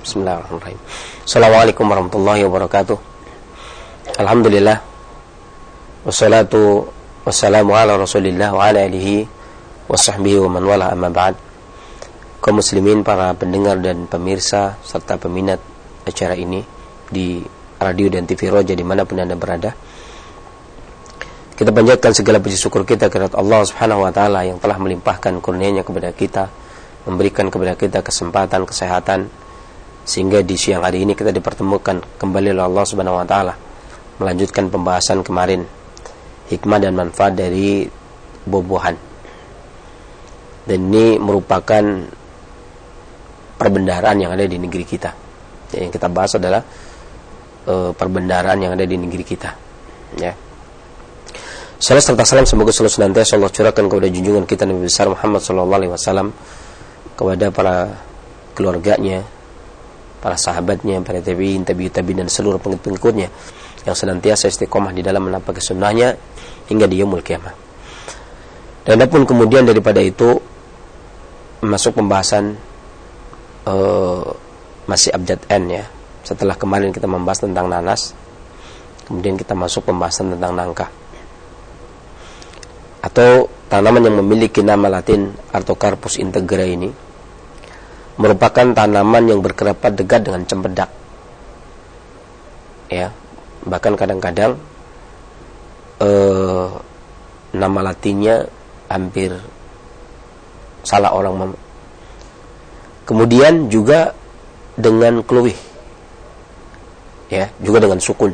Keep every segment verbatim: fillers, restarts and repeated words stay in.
Bismillahirrahmanirrahim. Assalamualaikum warahmatullahi wabarakatuh. Alhamdulillah. Wassalatu wassalamu ala Rasulillah wa ala alihi wa sahbihi wa man wala, amma ba'd. Kaum muslimin, para pendengar dan pemirsa serta peminat acara ini di radio dan T V Roja dimanapun Anda berada, kita panjatkan segala puji syukur kita kepada Allah Subhanahu wa taala yang telah melimpahkan kurnia-Nya kepada kita, memberikan kepada kita kesempatan, kesehatan, sehingga di siang hari ini kita dipertemukan kembali oleh Allah Subhanahu wa taala melanjutkan pembahasan kemarin, hikmah dan manfaat dari buah-buahan. Dan ini merupakan perbendaharaan yang ada di negeri kita. Yang kita bahas adalah e, perbendaharaan yang ada di negeri kita, ya. Salam serta salam semoga selalu senantiasa Allah curahkan kepada junjungan kita Nabi besar Muhammad sallallahu alaihi wasallam, kepada para keluarganya, para sahabatnya, para tabi'in, tabi'ut tabi'in dan seluruh pengikut-pengikutnya yang senantiasa istiqomah di dalam menampaki sunnahnya hingga di yaumul kiamah. Dan adapun kemudian daripada itu masuk pembahasan uh, masih abjad N, ya. Setelah kemarin kita membahas tentang nanas, kemudian kita masuk pembahasan tentang nangka atau tanaman yang memiliki nama Latin Artocarpus integra. Ini merupakan tanaman yang berkerabat dekat dengan cempedak, ya. Bahkan kadang-kadang eh, nama latinnya hampir salah orang mem- kemudian juga dengan kluwih, ya, juga dengan sukun.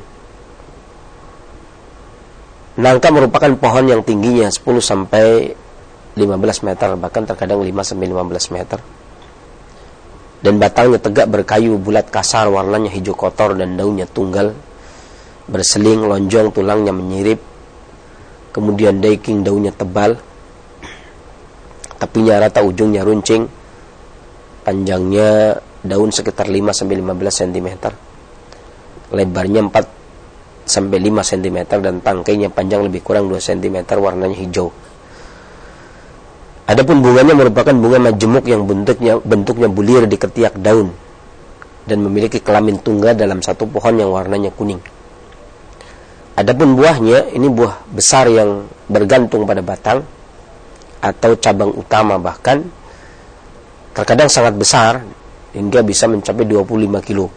Nangka merupakan pohon yang tingginya sepuluh sampai lima belas meter, bahkan terkadang lima sampai lima belas meter. Dan batangnya tegak berkayu bulat kasar, warnanya hijau kotor dan daunnya tunggal, berseling, lonjong, tulangnya menyirip. Kemudian daging daunnya tebal, tepinya rata, ujungnya runcing. Panjangnya daun sekitar lima sampai lima belas sentimeter. Lebarnya empat sampai lima sentimeter dan tangkainya panjang lebih kurang dua sentimeter, warnanya hijau. Adapun bunganya merupakan bunga majemuk yang bentuknya bentuknya bulir di ketiak daun dan memiliki kelamin tunggal dalam satu pohon yang warnanya kuning. Adapun buahnya, ini buah besar yang bergantung pada batang atau cabang utama, bahkan terkadang sangat besar hingga bisa mencapai dua puluh lima kilo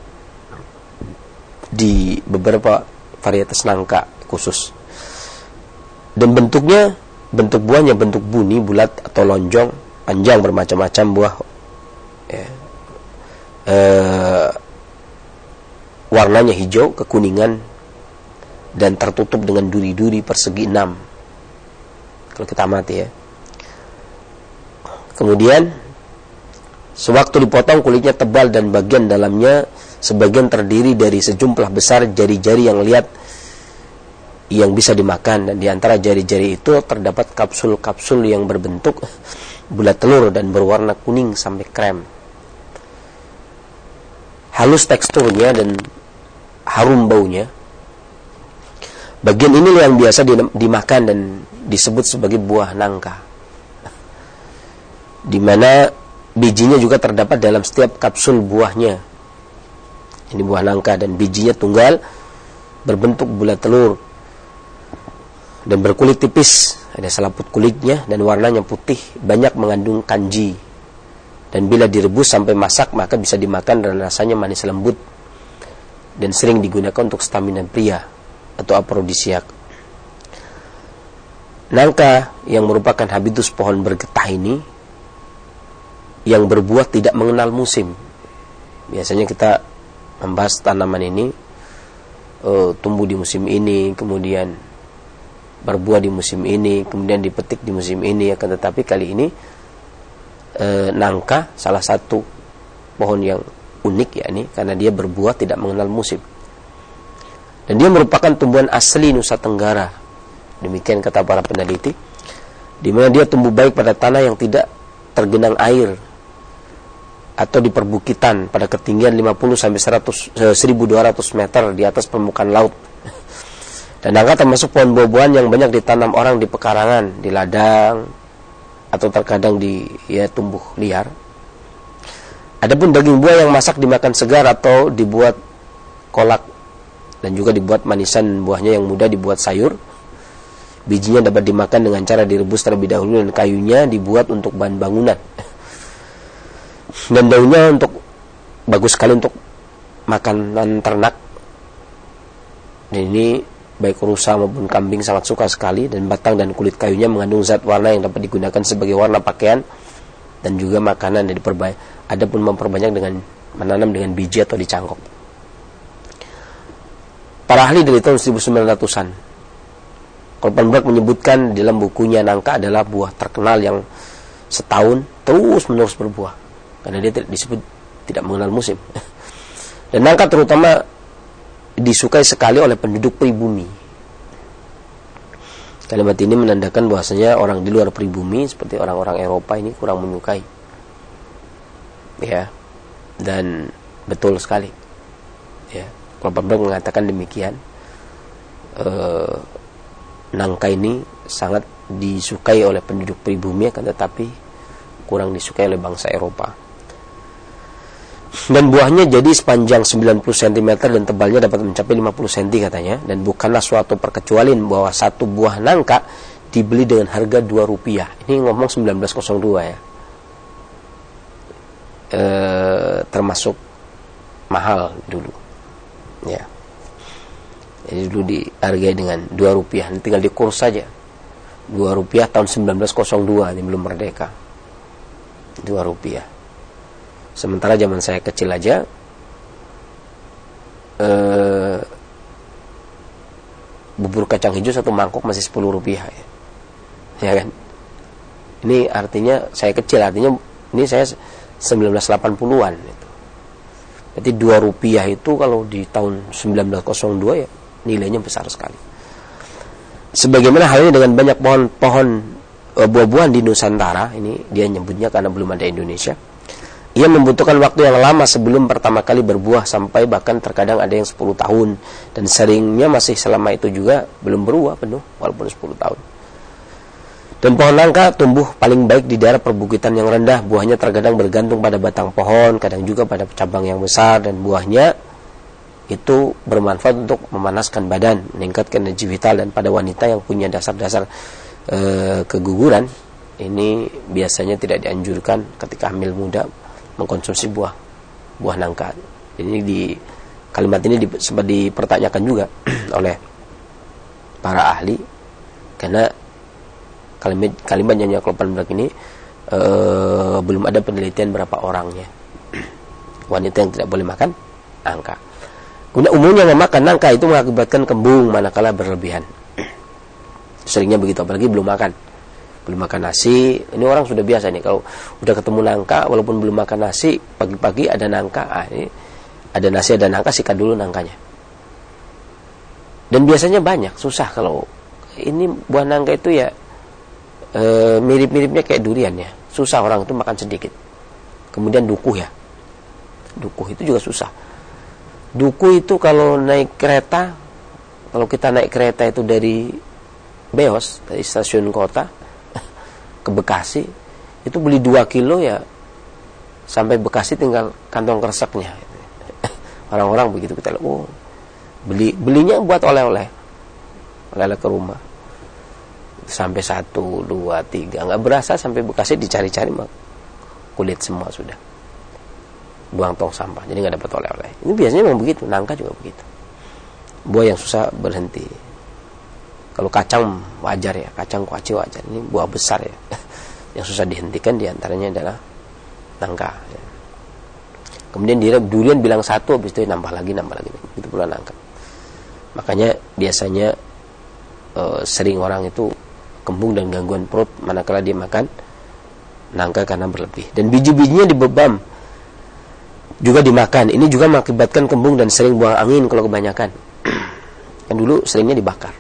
di beberapa varietas nangka khusus. Dan bentuknya, bentuk buahnya bentuk buni, bulat atau lonjong, panjang, bermacam-macam buah, ya. E, warnanya hijau kekuningan dan tertutup dengan duri-duri persegi enam kalau kita amati, ya. Kemudian sewaktu dipotong kulitnya tebal dan bagian dalamnya sebagian terdiri dari sejumlah besar jari-jari yang lihat yang bisa dimakan, dan di antara jari-jari itu terdapat kapsul-kapsul yang berbentuk bulat telur dan berwarna kuning sampai krem. Halus teksturnya dan harum baunya. Bagian ini yang biasa dimakan dan disebut sebagai buah nangka, di mana bijinya juga terdapat dalam setiap kapsul buahnya. Ini buah nangka dan bijinya tunggal, berbentuk bulat telur dan berkulit tipis, ada selaput kulitnya dan warnanya putih, banyak mengandung kanji. Dan bila direbus sampai masak maka bisa dimakan dan rasanya manis lembut dan sering digunakan untuk stamina pria atau afrodisiak. Nangka yang merupakan habitus pohon bergetah ini yang berbuah tidak mengenal musim. Biasanya kita membahas tanaman ini uh, tumbuh di musim ini, kemudian berbuah di musim ini, kemudian dipetik di musim ini, akan tetapi kali ini uh, nangka salah satu pohon yang unik, ya, ini karena dia berbuah tidak mengenal musim. Dan dia merupakan tumbuhan asli Nusa Tenggara, demikian kata para peneliti, di mana dia tumbuh baik pada tanah yang tidak tergenang air atau di perbukitan pada ketinggian lima puluh sampai seribu dua ratus meter di atas permukaan laut. Dan nangka termasuk pohon buah-buahan yang banyak ditanam orang di pekarangan, di ladang, atau terkadang di ya tumbuh liar. Adapun daging buah yang masak dimakan segar atau dibuat kolak dan juga dibuat manisan buahnya yang mudah dibuat sayur. Bijinya dapat dimakan dengan cara direbus terlebih dahulu dan kayunya dibuat untuk bahan bangunan. Dan daunnya untuk bagus sekali untuk makanan ternak. Dan ini baik rusa maupun kambing sangat suka sekali. Dan batang dan kulit kayunya mengandung zat warna yang dapat digunakan sebagai warna pakaian dan juga makanan. Dan diperbanyak, adapun memperbanyak dengan menanam dengan biji atau dicangkok. Para ahli dari tahun seribu sembilan ratusan, Kloppenburg menyebutkan dalam bukunya nangka adalah buah terkenal yang setahun terus menerus berbuah, karena dia disebut tidak mengenal musim. Dan nangka terutama disukai sekali oleh penduduk pribumi. Kalimat ini menandakan bahwasanya orang di luar pribumi seperti orang-orang Eropa ini kurang menyukai. Ya. Dan betul sekali. Ya. Kloppenburg mengatakan demikian. Eh Nangka ini sangat disukai oleh penduduk pribumi, akan tetapi kurang disukai oleh bangsa Eropa. Dan buahnya jadi sepanjang sembilan puluh sentimeter dan tebalnya dapat mencapai lima puluh sentimeter katanya. Dan bukanlah suatu perkecualian bahwa satu buah nangka dibeli dengan harga dua rupiah. Ini ngomong seribu sembilan ratus dua ya. E, termasuk mahal dulu. Ya. Jadi dulu dihargai dengan dua rupiah. Ini tinggal dikurs saja. dua rupiah tahun seribu sembilan ratus dua, ini belum merdeka. dua rupiah. Sementara zaman saya kecil aja eh, bubur kacang hijau satu mangkok masih sepuluh rupiah ya. Ya kan? Ini artinya saya kecil, artinya ini saya seribu sembilan ratus delapan puluhan itu. Jadi dua rupiah itu kalau di tahun seribu sembilan ratus dua ya nilainya besar sekali. Sebagaimana halnya dengan banyak pohon-pohon e, buah-buahan di Nusantara, ini dia nyebutnya karena belum ada Indonesia. Ia membutuhkan waktu yang lama sebelum pertama kali berbuah, sampai bahkan terkadang ada yang sepuluh tahun, dan seringnya masih selama itu juga belum berbuah penuh walaupun sepuluh tahun. Dan pohon nangka tumbuh paling baik di daerah perbukitan yang rendah. Buahnya terkadang bergantung pada batang pohon, kadang juga pada cabang yang besar, dan buahnya itu bermanfaat untuk memanaskan badan, meningkatkan energi vital. Dan pada wanita yang punya dasar-dasar e, keguguran, ini biasanya tidak dianjurkan ketika hamil muda mengkonsumsi buah buah nangka. Ini di kalimat ini di, sempat dipertanyakan juga oleh para ahli, karena kalimat kalimat nyanyi Kloppenburg ini e, belum ada penelitian berapa orangnya wanita yang tidak boleh makan nangka. Kemudian umumnya memakan nangka itu mengakibatkan kembung manakala berlebihan. Seringnya begitu, apalagi belum makan. Belum makan nasi, ini orang sudah biasa nih, kalau udah ketemu nangka, walaupun belum makan nasi, pagi-pagi ada nangka, ah, ini ada nasi, ada nangka, sikat dulu nangkanya. Dan biasanya banyak, susah kalau ini buah nangka itu ya e, mirip-miripnya kayak durian ya. Susah orang itu makan sedikit. Kemudian dukuh ya. Dukuh itu juga susah. Duku itu kalau naik kereta, kalau kita naik kereta itu dari Beos, dari stasiun kota ke Bekasi, itu beli dua kilo ya, sampai Bekasi tinggal kantong kreseknya. Orang-orang begitu, kita lihat, oh, beli belinya buat oleh-oleh, oleh-oleh ke rumah. Sampai satu, dua, tiga, nggak berasa sampai Bekasi dicari-cari mah kulit semua sudah. Buang tong sampah, jadi nggak dapat oleh-oleh. Ini biasanya memang begitu, nangka juga begitu. Buah yang susah berhenti. Kalau kacang wajar ya, kacang kuaci wajar. Ini buah besar ya, yang susah dihentikan diantaranya adalah nangka. Ya. Kemudian dia durian bilang satu, habis itu nambah lagi, nambah lagi. Itu pula nangka. Makanya biasanya e, sering orang itu kembung dan gangguan perut manakala dia makan nangka karena berlebih. Dan biji-bijinya dibebam juga dimakan. Ini juga mengakibatkan kembung dan sering buang angin kalau kebanyakan. Kan dulu seringnya dibakar.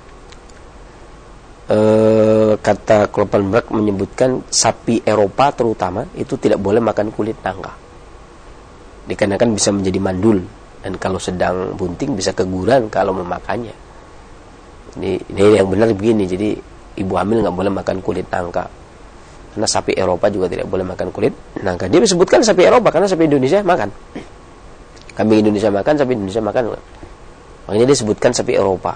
E, kata Kloppenburg menyebutkan sapi Eropa terutama itu tidak boleh makan kulit nangka, dikarenakan bisa menjadi mandul, dan kalau sedang bunting bisa keguguran kalau memakannya. Ini, ini yang benar begini. Jadi ibu hamil nggak boleh makan kulit nangka, Karena sapi Eropa juga tidak boleh makan kulit nangka. Dia disebutkan sapi Eropa karena sapi Indonesia makan. Kambing Indonesia makan, sapi Indonesia makan. Makanya dia disebutkan sapi Eropa.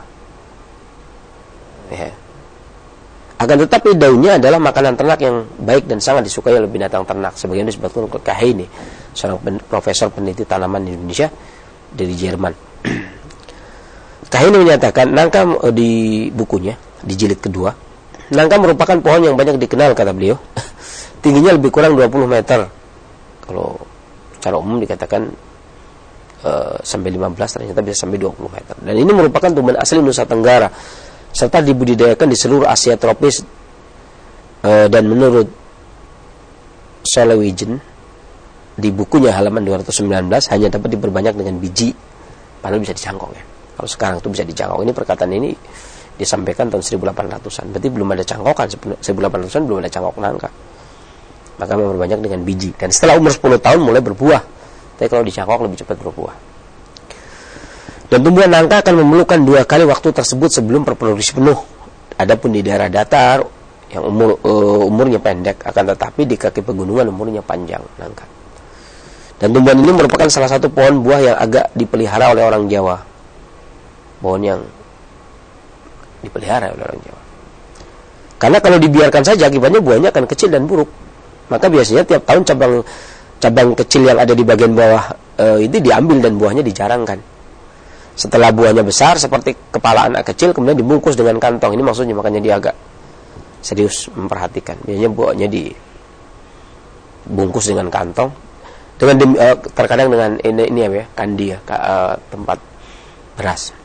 Ya. Akan tetapi daunnya adalah makanan ternak yang baik dan sangat disukai oleh binatang ternak. Sebagian disebutkan oleh Kahini, seorang profesor peneliti tanaman di Indonesia dari Jerman. Kahini menyatakan nangka di bukunya, di jilid kedua, nangka merupakan pohon yang banyak dikenal, kata beliau. Tingginya lebih kurang dua puluh meter. Kalau secara umum dikatakan uh, sampai lima belas, ternyata bisa sampai dua puluh meter. Dan ini merupakan tumbuhan asli Nusa Tenggara serta dibudidayakan di seluruh Asia tropis, uh, dan menurut Solowegen di bukunya halaman dua ratus sembilan belas hanya dapat diperbanyak dengan biji, padahal bisa dicangkok ya. Kalau sekarang itu bisa dicangkok. Ini perkataan ini disampaikan tahun seribu delapan ratusan. Berarti belum ada cangkokan, seribu delapan ratusan belum ada cangkok nangka. Maka memperbanyak dengan biji. Dan setelah umur sepuluh tahun mulai berbuah. Tapi kalau dicangkok lebih cepat berbuah. Dan tumbuhan nangka akan memerlukan dua kali waktu tersebut sebelum berproduksi penuh. Adapun di daerah datar yang umur uh, umurnya pendek, akan tetapi di kaki pegunungan umurnya panjang nangka. Dan tumbuhan ini merupakan salah satu pohon buah yang agak dipelihara oleh orang Jawa. Pohon yang dipelihara oleh orang Jawa. Karena kalau dibiarkan saja akibatnya buahnya akan kecil dan buruk. Maka biasanya tiap tahun cabang cabang kecil yang ada di bagian bawah e, itu diambil dan buahnya dijarangkan. Setelah buahnya besar seperti kepala anak kecil, kemudian dibungkus dengan kantong. Ini maksudnya, makanya dia agak serius memperhatikan. Biasanya buahnya dibungkus dengan kantong, dengan di, e, terkadang dengan ini, ini apa ya, kandi ya, ke, e, tempat beras.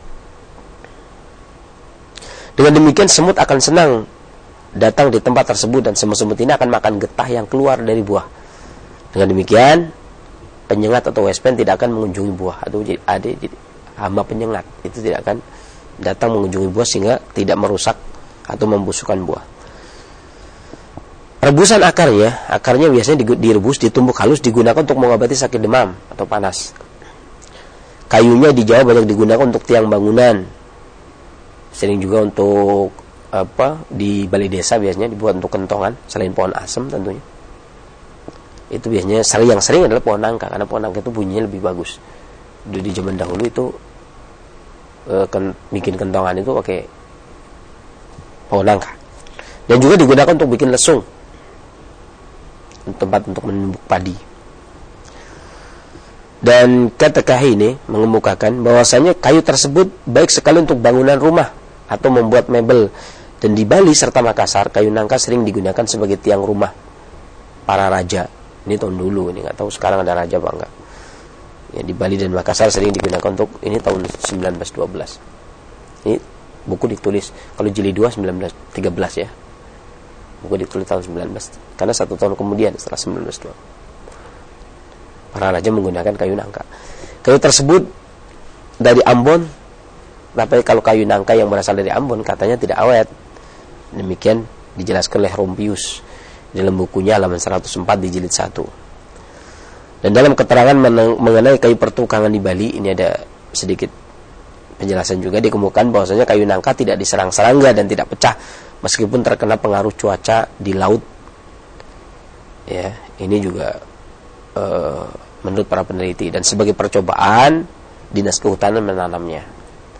Dengan demikian semut akan senang datang di tempat tersebut dan semut-semut ini akan makan getah yang keluar dari buah. Dengan demikian penyengat atau wespen tidak akan mengunjungi buah, atau jadi ada jadi hama penyengat itu tidak akan datang mengunjungi buah sehingga tidak merusak atau membusukkan buah. Rebusan akarnya, akarnya biasanya direbus, ditumbuk halus, digunakan untuk mengobati sakit demam atau panas. Kayunya di Jawa banyak digunakan untuk tiang bangunan. Sering juga untuk apa, di balai desa biasanya dibuat untuk kentongan selain pohon asem tentunya. Itu biasanya sering yang sering adalah pohon nangka, karena pohon nangka itu bunyinya lebih bagus. Di, di zaman dahulu itu e, ken, bikin kentongan itu pakai pohon nangka. Dan juga digunakan untuk bikin lesung, tempat untuk menumbuk padi. Dan kata Kahini mengemukakan bahwasanya kayu tersebut baik sekali untuk bangunan rumah atau membuat mebel. Dan di Bali serta Makassar, kayu nangka sering digunakan sebagai tiang rumah para raja. Ini tahun dulu, ini nggak tahu sekarang ada raja apa enggak. Ya, di Bali dan Makassar sering digunakan untuk, ini tahun seribu sembilan ratus dua belas. Ini buku ditulis kalau jilid dua seribu sembilan ratus tiga belas ya. Buku ditulis tahun sembilan belas, karena satu tahun kemudian setelah seribu sembilan ratus dua. Para raja menggunakan kayu nangka. Kayu tersebut dari Ambon, tapi kalau kayu nangka yang berasal dari Ambon katanya tidak awet. Demikian dijelaskan oleh Rompius dalam bukunya halaman seratus empat di jilid satu. Dan dalam keterangan mengenai kayu pertukangan di Bali, ini ada sedikit penjelasan juga, dikemukakan bahwasanya kayu nangka tidak diserang serangga dan tidak pecah meskipun terkena pengaruh cuaca di laut. Ya, ini juga uh, menurut para peneliti, dan sebagai percobaan Dinas Kehutanan menanamnya.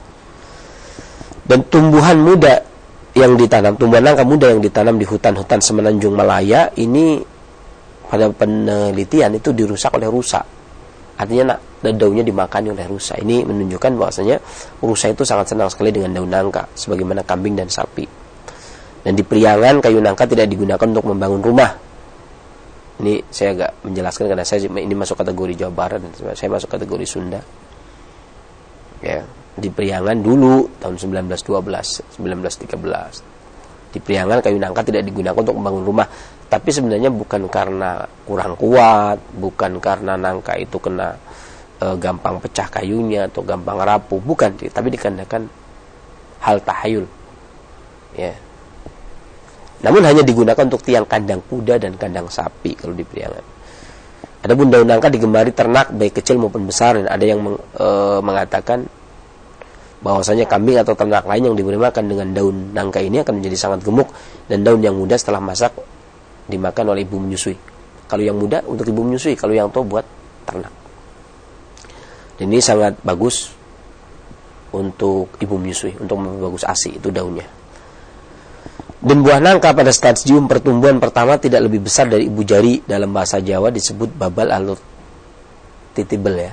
Dan tumbuhan muda yang ditanam, tumbuhan nangka muda yang ditanam di hutan-hutan semenanjung Malaya ini pada penelitian itu dirusak oleh rusa. Artinya nak, daunnya dimakani oleh rusa. Ini menunjukkan bahwasanya rusa itu sangat senang sekali dengan daun nangka, sebagaimana kambing dan sapi. Dan di Priangan kayu nangka tidak digunakan untuk membangun rumah. Ini saya agak menjelaskan karena saya ini masuk kategori Jawa Barat dan saya masuk kategori Sunda. Ya, di Priangan dulu tahun seribu sembilan ratus dua belas, seribu sembilan ratus tiga belas. Di Priangan kayu nangka tidak digunakan untuk membangun rumah, tapi sebenarnya bukan karena kurang kuat, bukan karena nangka itu kena e, gampang pecah kayunya atau gampang rapuh, bukan, tapi dikarenakan hal tahayul. Ya. Namun hanya digunakan untuk tiang kandang kuda dan kandang sapi kalau di Priangan. Adapun daun nangka digemari ternak baik kecil maupun besar, dan ada yang meng, e, mengatakan bahwasanya kambing atau ternak lain yang diberi makan dengan daun nangka ini akan menjadi sangat gemuk, dan daun yang muda setelah masak dimakan oleh ibu menyusui. Kalau yang muda untuk ibu menyusui, kalau yang tua buat ternak. Dan ini sangat bagus untuk ibu menyusui, untuk memperbagus A S I, itu daunnya. Dan buah nangka pada stadium pertumbuhan pertama tidak lebih besar dari ibu jari, dalam bahasa Jawa disebut babal alur titibel ya.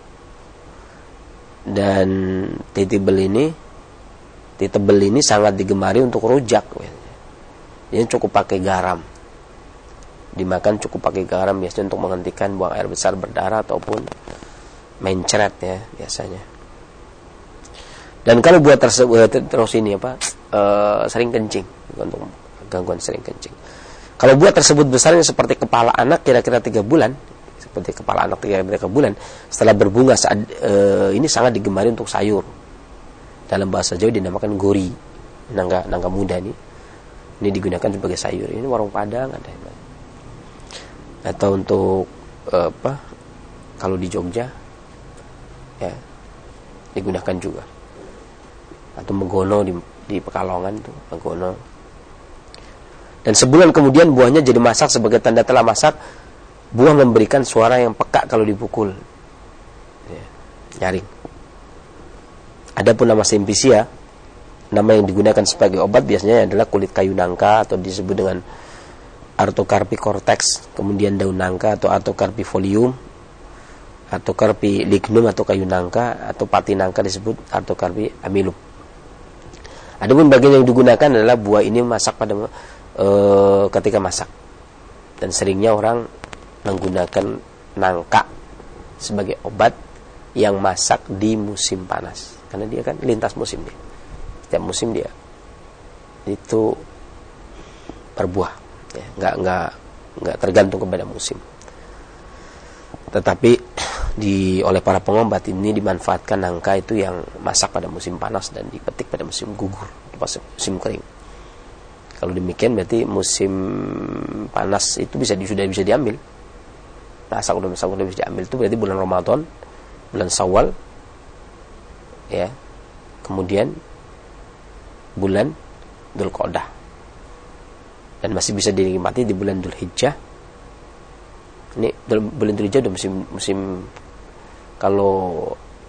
Dan titibel ini, titibel ini sangat digemari untuk rujak. Ini cukup pakai garam. Dimakan cukup pakai garam biasanya untuk menghentikan buang air besar berdarah ataupun mencret ya biasanya. Dan kalau buat tersebut terus ini apa e, sering kencing untuk gangguan sering kencing. Kalau buat tersebut besarnya seperti kepala anak kira-kira tiga bulan, seperti kepala anak kira-kira tiga bulan setelah berbunga saat e, ini sangat digemari untuk sayur. Dalam bahasa Jawa dinamakan gori, nangka nangka muda ini. Ini digunakan sebagai sayur. Ini warung Padang ada. Atau untuk eh, apa? Kalau di Jogja ya digunakan juga. Atau megono di, di Pekalongan itu megono. Dan sebulan kemudian buahnya jadi masak sebagai tanda telah masak. Buah memberikan suara yang peka kalau dipukul. Ya, nyaring. Adapun nama Simplicia, nama yang digunakan sebagai obat biasanya adalah kulit kayu nangka atau disebut dengan Artocarpi cortex, kemudian daun nangka atau Artocarpi folium, Artocarpi lignum atau kayu nangka, atau pati nangka disebut Artocarpi amylum. Adapun bagian yang digunakan adalah buah ini masak pada e, ketika masak. Dan seringnya orang menggunakan nangka sebagai obat yang masak di musim panas. Karena dia kan lintas musim dia. Setiap musim dia itu berbuah. Ya, nggak nggak nggak tergantung kepada musim. Tetapi di oleh para pengobat ini dimanfaatkan nangka itu yang masak pada musim panas dan dipetik pada musim gugur, musim kering. Kalau demikian berarti musim panas itu bisa sudah bisa diambil. Masak udah masak udah bisa diambil itu berarti bulan Ramadan, bulan Syawal, ya, kemudian bulan Dzulqa'dah. Dan masih bisa dinikmati di bulan Dzulhijjah. Ini bulan Dzulhijjah udah musim musim kalau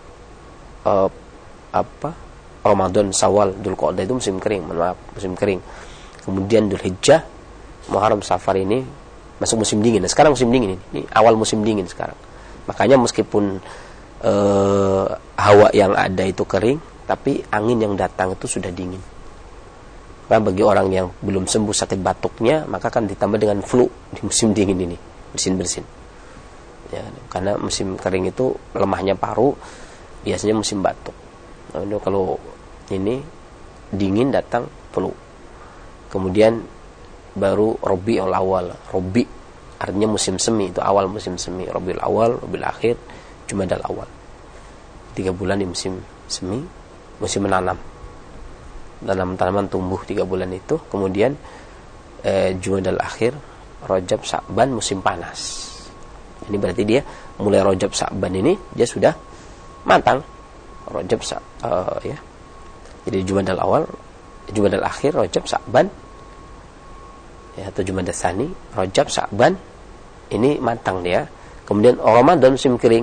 uh, apa Ramadan, Syawal, Dzulqa'dah itu musim kering, maaf, musim kering. Kemudian Dzulhijjah, Muharram, Safar ini masuk musim dingin. Nah, sekarang musim dingin ini, ini awal musim dingin sekarang. Makanya meskipun uh, hawa yang ada itu kering, tapi angin yang datang itu sudah dingin. Nah, bagi orang yang belum sembuh sakit batuknya, maka akan ditambah dengan flu di musim dingin ini, bersin-bersin. Ya, karena musim kering itu lemahnya paru, biasanya musim batuk. Nah, kalau ini dingin datang flu. Kemudian baru Rabiul Awal. Rabi artinya musim semi, itu awal musim semi. Rabiul Awal, Rabiul Akhir, Jumadal Awal. Tiga bulan di musim semi, musim menanam. Tanam tanaman tumbuh tiga bulan itu. Kemudian eh, Jumadal Akhir, Rajab, Sa'ban musim panas. Ini berarti dia mulai Rajab, Sa'ban ini dia sudah matang. Rajab, uh, ya. Jadi Jumadal Awal, Jumadal Akhir, Rajab, Sa'ban, ya, atau Jumadal Tsani, Rajab, Sa'ban ini matang dia. Kemudian Ramadan musim kering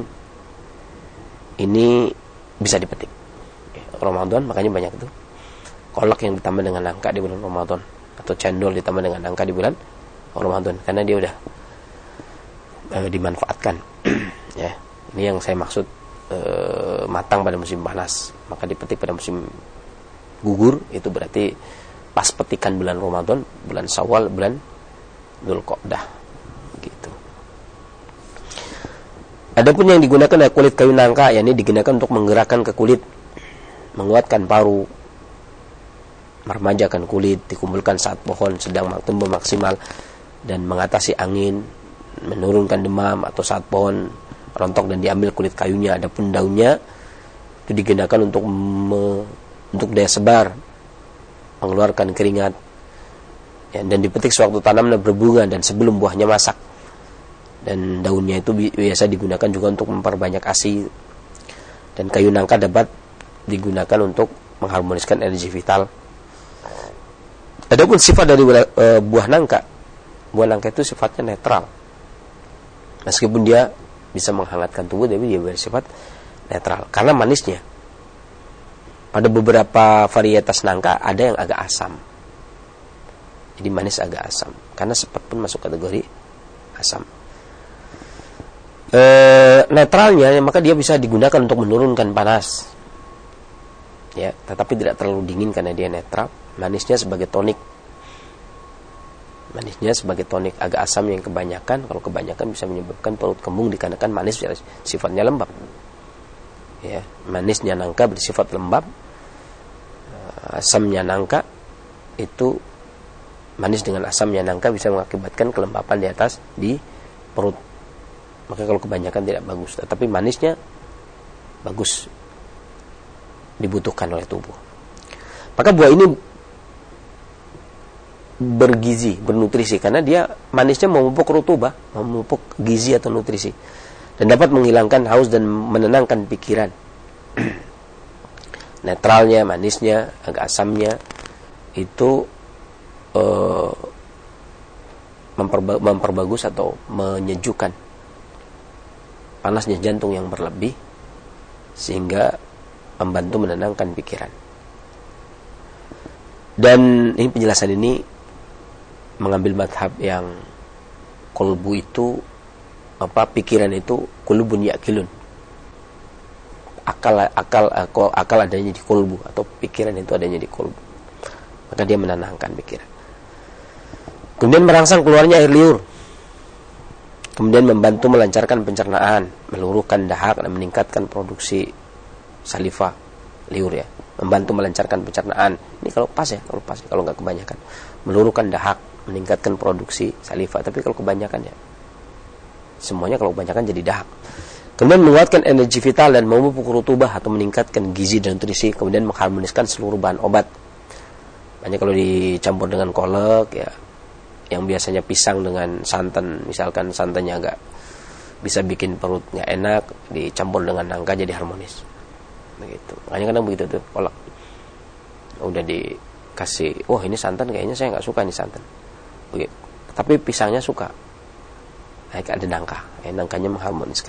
ini bisa dipetik. Ya, Ramadan makanya banyak itu kolak yang ditambah dengan nangka di bulan Ramadan, atau cendol ditambah dengan nangka di bulan Ramadan, karena dia udah e, dimanfaatkan. Ya, ini yang saya maksud e, matang pada musim panas, maka dipetik pada musim gugur, itu berarti pas petikan bulan Ramadan, bulan Syawal, bulan Dzulqa'dah, gitu. Adapun yang digunakan adalah kulit kayu nangka, yakni digunakan untuk menggerakkan ke kulit, menguatkan paru, meremajakan kulit, dikumpulkan saat pohon sedang tumbuh maksimal dan mengatasi angin, menurunkan demam, atau saat pohon rontok dan diambil kulit kayunya. Adapun daunnya itu digunakan untuk me, untuk daya sebar, mengeluarkan keringat, ya, dan dipetik sewaktu tanam dan berbunga dan sebelum buahnya masak. Dan daunnya itu biasa digunakan juga untuk memperbanyak A S I. Dan kayu nangka dapat digunakan untuk mengharmoniskan energi vital. Adapun sifat dari buah nangka Buah nangka itu sifatnya netral. Meskipun dia bisa menghangatkan tubuh, tapi dia bersifat netral karena manisnya. Pada beberapa varietas nangka ada yang agak asam. Jadi manis agak asam. Karena sepat pun masuk kategori asam. E, netralnya, maka dia bisa digunakan untuk menurunkan panas. Ya, tetapi tidak terlalu dingin karena dia netral. Manisnya sebagai tonik. Manisnya sebagai tonik. Agak asam yang kebanyakan, kalau kebanyakan bisa menyebabkan perut kembung dikarenakan manis sifatnya lembab. Ya, manisnya nangka bersifat lembab. Asamnya nangka itu manis dengan asamnya nangka bisa mengakibatkan kelembapan di atas di perut. Maka kalau kebanyakan tidak bagus. Tetapi manisnya bagus, dibutuhkan oleh tubuh. Maka buah ini bergizi, bernutrisi karena dia manisnya memupuk rutubah, memupuk gizi atau nutrisi, dan dapat menghilangkan haus dan menenangkan pikiran. Netralnya, manisnya, agak asamnya itu uh, memperba- memperbagus atau menyejukkan panasnya jantung yang berlebih sehingga membantu menenangkan pikiran. Dan ini penjelasan ini mengambil madhab yang kolbu itu apa pikiran itu kulubun yakilun, akal akal akal, akal adanya di kolbu atau pikiran itu adanya di kolbu, maka dia menenangkan pikiran. Kemudian merangsang keluarnya air liur, kemudian membantu melancarkan pencernaan, meluruhkan dahak dan meningkatkan produksi saliva liur ya, membantu melancarkan pencernaan. Ini kalau pas ya, kalau pas, kalau nggak kebanyakan, meluruhkan dahak, meningkatkan produksi saliva. Tapi kalau kebanyakan ya, semuanya kalau kebanyakan jadi dahak. Kemudian menguatkan energi vital dan memupuk rutubah atau meningkatkan gizi dan nutrisi. Kemudian mengharmoniskan seluruh bahan obat. Banyak kalau dicampur dengan kolak ya, yang biasanya pisang dengan santan, misalkan santannya agak bisa bikin perut nggak enak, dicampur dengan nangka jadi harmonis. Begitu. Makanya kadang begitu tuh kolak. Udah dikasih, wah ini santan kayaknya saya nggak suka nih santan. Begitu. Tapi pisangnya suka. Nah, ada nangka, ya, nangkanya mengharmoniskan.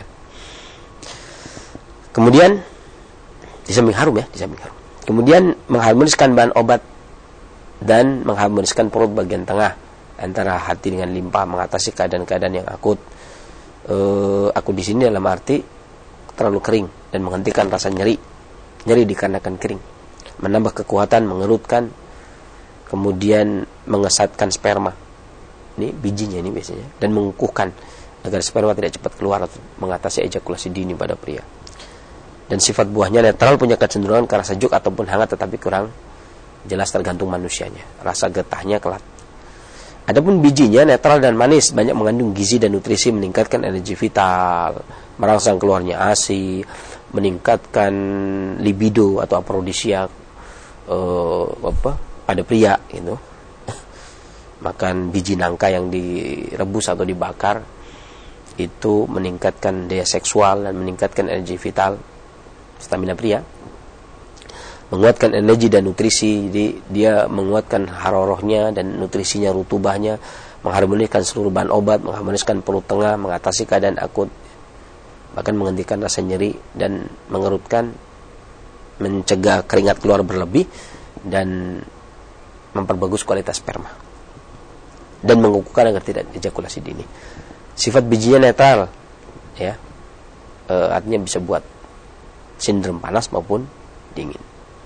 Kemudian di samping harum ya, di samping harum. Kemudian mengharmoniskan bahan obat dan mengharmoniskan perut bagian tengah antara hati dengan limpa, mengatasi keadaan-keadaan yang akut. E, akut di sini dalam arti terlalu kering dan menghentikan rasa nyeri, nyeri dikarenakan kering, menambah kekuatan, mengerutkan, kemudian mengesatkan sperma. Ini bijinya ini biasanya, dan mengukuhkan agar sperma tidak cepat keluar atau mengatasi ejakulasi dini pada pria. Dan sifat buahnya netral, punya kecenderungan ke rasa sejuk ataupun hangat, tetapi kurang jelas tergantung manusianya. Rasa getahnya kelat. Adapun bijinya netral dan manis, banyak mengandung gizi dan nutrisi, meningkatkan energi vital, merangsang keluarnya A S I, meningkatkan libido atau afrodisiak uh, apa pada pria gitu. Makan biji nangka yang direbus atau dibakar itu meningkatkan daya seksual dan meningkatkan energi vital, stamina pria, menguatkan energi dan nutrisi. Jadi dia menguatkan harorohnya dan nutrisinya, rutubahnya, mengharmoniskan seluruh bahan obat, mengharmoniskan perut tengah, mengatasi keadaan akut, bahkan menghentikan rasa nyeri dan mengerutkan, mencegah keringat keluar berlebih dan memperbagus kualitas sperma, dan mengukuhkan agar tidak ejakulasi dini. Sifat bijinya netral ya, e, artinya bisa buat sindrom panas maupun dingin.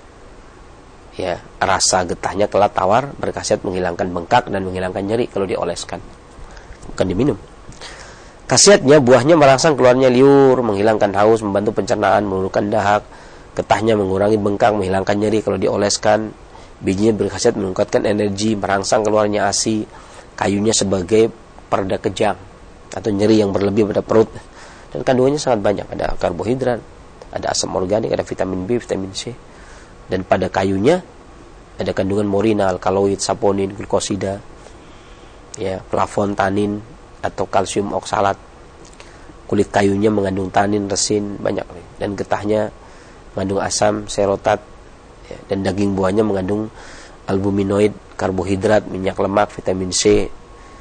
Ya, rasa getahnya kelat tawar, berkhasiat menghilangkan bengkak dan menghilangkan nyeri kalau dioleskan, bukan diminum. Khasiatnya buahnya merangsang keluarnya liur, menghilangkan haus, membantu pencernaan, menurunkan dahak. Getahnya mengurangi bengkak, menghilangkan nyeri kalau dioleskan. Bijinya berkhasiat meningkatkan energi, merangsang keluarnya A S I. Kayunya sebagai pereda kejang atau nyeri yang berlebih pada perut. Dan kandungannya sangat banyak, ada karbohidrat, ada asam organik, ada vitamin B, vitamin C. Dan pada kayunya ada kandungan morinal, kaloid, saponin, glukosida, ya, flavon, tanin atau kalsium oksalat. Kulit kayunya mengandung tanin, resin, banyak. Dan getahnya mengandung asam, serotat, ya, dan daging buahnya mengandung albuminoid, karbohidrat, minyak lemak, vitamin C,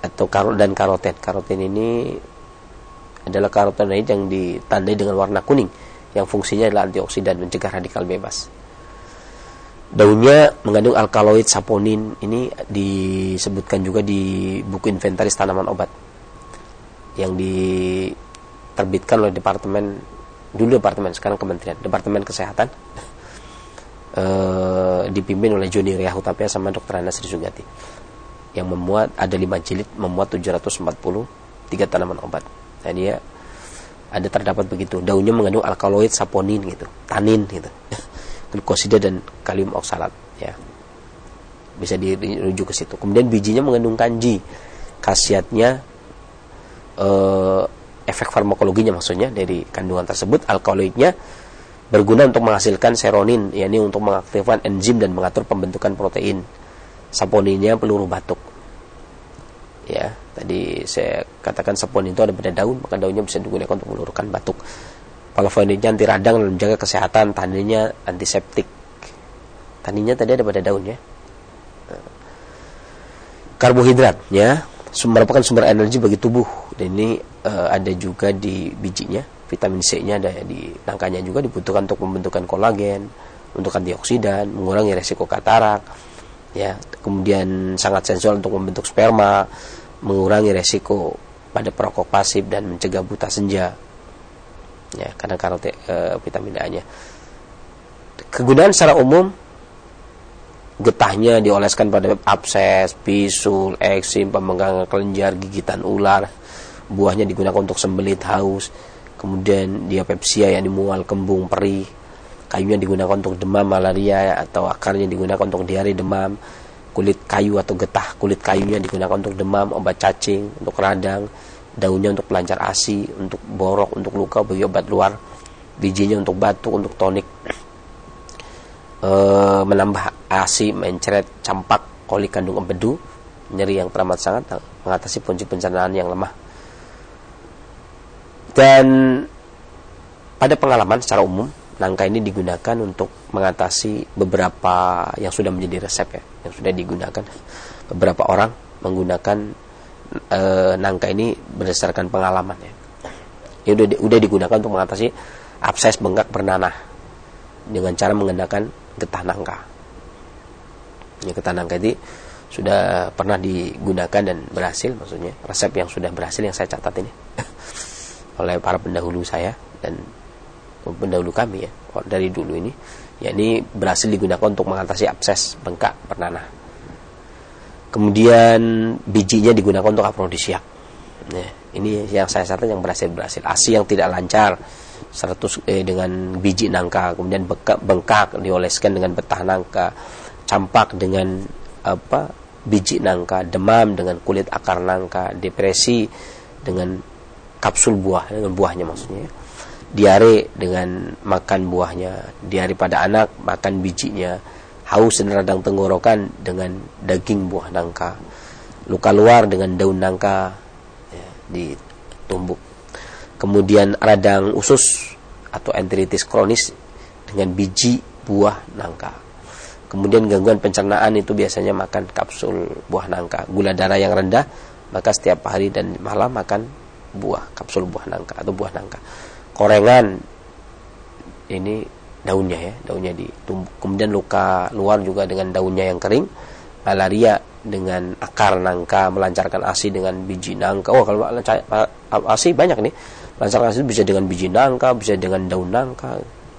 atau karo dan karoten. Karoten ini adalah karotenoid yang ditandai dengan warna kuning, yang fungsinya adalah antioksidan, mencegah radikal bebas. Daunnya mengandung alkaloid saponin. Ini disebutkan juga di buku inventaris tanaman obat yang diterbitkan oleh departemen, dulu departemen, sekarang kementerian, Departemen Kesehatan, e, dipimpin oleh Joni Riahutapea sama dokter Ana Sri Sugati, yang memuat, ada lima jilid, memuat tujuh ratus empat puluh tiga tanaman obat. Nah, dia ada terdapat begitu, daunnya mengandung alkaloid saponin gitu, tanin gitu, glukosida dan kalium oksalat, ya, bisa dirujuk ke situ. Kemudian bijinya mengandung kanji. Khasiatnya Uh, efek farmakologinya, maksudnya dari kandungan tersebut, alkaloidnya berguna untuk menghasilkan seronin, yakni untuk mengaktifkan enzim dan mengatur pembentukan protein. Saponinnya peluru batuk. Ya, tadi saya katakan saponin itu ada pada daun, maka daunnya bisa digunakan untuk meluluhkan batuk. Flavonoidnya anti radang dan menjaga kesehatan, taninnya antiseptik. Taninnya tadi ada pada daunnya. Karbohidratnya merupakan sumber energi bagi tubuh, dan ini uh, ada juga di bijinya. Vitamin C-nya ada di nangkanya juga, dibutuhkan untuk pembentukan kolagen, untuk antioksidan, mengurangi resiko katarak, ya. Kemudian sangat sensual untuk membentuk sperma, mengurangi resiko pada perokok pasif dan mencegah buta senja, ya, karena karote, uh, vitamin A-nya. Kegunaan secara umum, getahnya dioleskan pada abses, bisul, eksim, pemenggangan kelenjar, gigitan ular. Buahnya digunakan untuk sembelit haus. Kemudian diapepsia yang dimual kembung perih. Kayunya digunakan untuk demam malaria, atau akarnya digunakan untuk diare demam. Kulit kayu atau getah kulit kayunya digunakan untuk demam, obat cacing, untuk radang. Daunnya untuk pelancar A S I, untuk borok, untuk luka, bagi obat luar. Bijinya untuk batuk, untuk tonik, e, menambah A S I, mencret, campak, kolik kandung empedu, nyeri yang teramat sangat, mengatasi fungsi pencernaan yang lemah. Dan pada pengalaman secara umum, nangka ini digunakan untuk mengatasi beberapa yang sudah menjadi resep, ya, yang sudah digunakan. Beberapa orang menggunakan e, nangka ini berdasarkan pengalaman, ya. Ya udah, udah digunakan untuk mengatasi abses, bengkak, bernanah dengan cara menggunakan getah nangka. Ya, getah nangka ini sudah pernah digunakan dan berhasil, maksudnya resep yang sudah berhasil yang saya catat ini oleh para pendahulu saya dan pendahulu kami, ya, dari dulu ini, yakni berhasil digunakan untuk mengatasi abses, bengkak, bernanah. Kemudian bijinya digunakan untuk afrodisiak. Nah, ini yang saya catat yang berhasil berhasil. A S I yang tidak lancar seratus eh, dengan biji nangka, kemudian bengkak, bengkak dioleskan dengan betah nangka, campak dengan apa biji nangka, demam dengan kulit akar nangka, depresi dengan kapsul buah, dengan buahnya maksudnya, diare dengan makan buahnya, diare pada anak makan bijinya, haus dan radang tenggorokan dengan daging buah nangka, luka luar dengan daun nangka, ya, ditumbuk. Kemudian radang usus atau enteritis kronis dengan biji buah nangka. Kemudian gangguan pencernaan itu biasanya makan kapsul buah nangka. Gula darah yang rendah, maka setiap hari dan malam makan buah, kapsul buah nangka atau buah nangka. Korengan ini daunnya, ya, daunnya ditumbuk. Kemudian luka luar juga dengan daunnya yang kering. Malaria dengan akar nangka, melancarkan A S I dengan biji nangka. Oh, kalau A S I banyak nih. Melancarkan A S I bisa dengan biji nangka, bisa dengan daun nangka.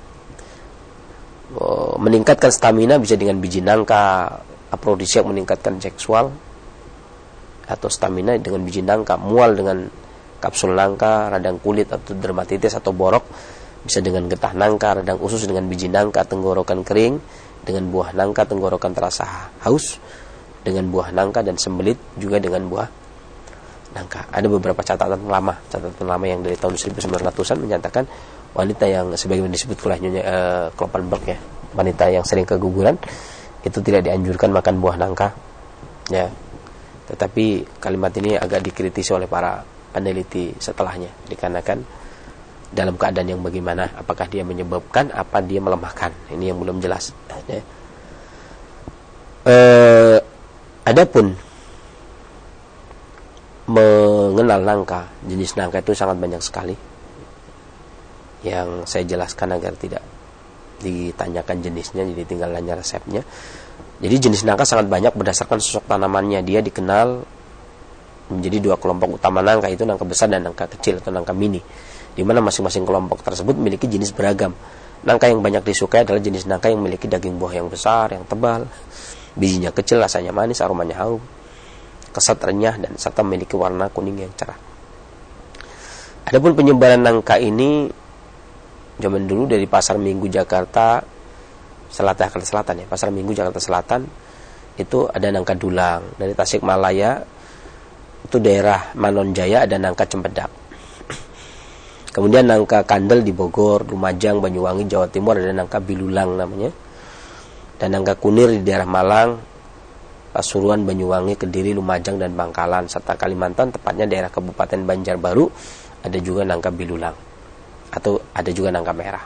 Oh, meningkatkan stamina bisa dengan biji nangka. Afrodisiak meningkatkan seksual atau stamina dengan biji nangka. Mual dengan kapsul nangka, radang kulit atau dermatitis atau borok bisa dengan getah nangka, radang usus dengan biji nangka, tenggorokan kering dengan buah nangka, tenggorokan terasa haus dengan buah nangka, dan sembelit juga dengan buah nangka. Ada beberapa catatan lama, catatan lama yang dari tahun seribu sembilan ratusan menyatakan wanita yang sebagaimana disebut oleh Nyonya uh, Kloppenberg, ya, wanita yang sering keguguran itu tidak dianjurkan makan buah nangka, ya. Tetapi kalimat ini agak dikritisi oleh para peneliti setelahnya, dikarenakan dalam keadaan yang bagaimana, apakah dia menyebabkan, apa dia melemahkan, ini yang belum jelas, ya. E, adapun mengenal nangka, jenis nangka itu sangat banyak sekali. Yang saya jelaskan agar tidak ditanyakan jenisnya, jadi tinggal nanya resepnya. Jadi jenis nangka sangat banyak berdasarkan sosok tanamannya. Dia dikenal menjadi dua kelompok utama nangka, itu nangka besar dan nangka kecil atau nangka mini, di mana masing-masing kelompok tersebut memiliki jenis beragam. Nangka yang banyak disukai adalah jenis nangka yang memiliki daging buah yang besar, yang tebal, bijinya kecil, rasanya manis, aromanya harum, kesat renyah, dan serta memiliki warna kuning yang cerah. Adapun penyebaran nangka ini zaman dulu dari Pasar Minggu Jakarta Selatan, Jakarta Selatan ya, Pasar Minggu Jakarta Selatan itu ada nangka dulang. Dari Tasikmalaya itu daerah Manonjaya ada nangka cempedak. Kemudian nangka kandel di Bogor, Lumajang, Banyuwangi, Jawa Timur ada nangka bilulang namanya. Dan nangka kunir di daerah Malang, Pasuruan, Banyuwangi, Kediri, Lumajang, dan Bangkalan, serta Kalimantan, tepatnya daerah Kabupaten Banjarbaru, ada juga nangka bilulang, atau ada juga nangka merah.